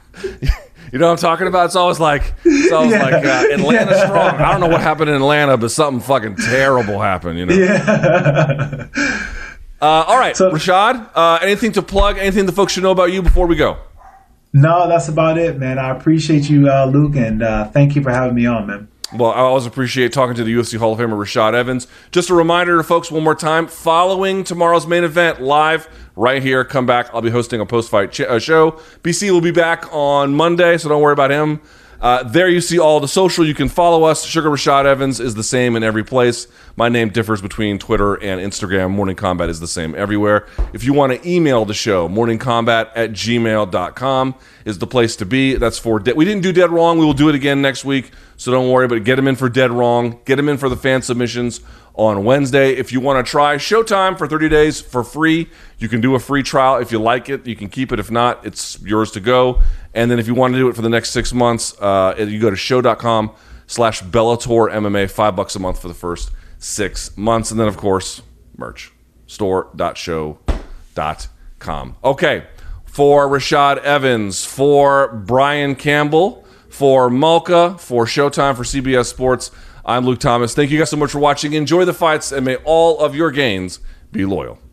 You know what I'm talking about? It's always like it's always yeah. like uh, Atlanta yeah. Strong. I don't know what happened in Atlanta, but something fucking terrible happened. You know. Yeah. uh, all right, so, Rashad. Uh, anything to plug? Anything the folks should know about you before we go? No, that's about it, man. I appreciate you, uh, Luke, and uh, thank you for having me on, man. Well, I always appreciate talking to the U F C Hall of Famer Rashad Evans. Just a reminder to folks one more time, following tomorrow's main event live right here, come back. I'll be hosting a post-fight ch- uh, show. B C will be back on Monday, so don't worry about him. Uh, there you see all the social. You can follow us. Sugar Rashad Evans is the same in every place. My name differs between Twitter and Instagram. Morning Combat is the same everywhere. If you want to email the show, morningcombat at gmail dot com is the place to be. That's for de- we didn't do Dead Wrong. We will do it again next week, so don't worry. But get them in for Dead Wrong. Get them in for the fan submissions on Wednesday. If you want to try Showtime for thirty days for free, you can do a free trial. If you like it, you can keep it. If not, it's yours to go. And then if you want to do it for the next six months, uh, you go to show.com slash Bellator M M A, five bucks a month for the first six months. And then, of course, merch, store dot show dot com. Okay, for Rashad Evans, for Brian Campbell, for Malka, for Showtime, for C B S Sports, I'm Luke Thomas. Thank you guys so much for watching. Enjoy the fights, and may all of your gains be loyal.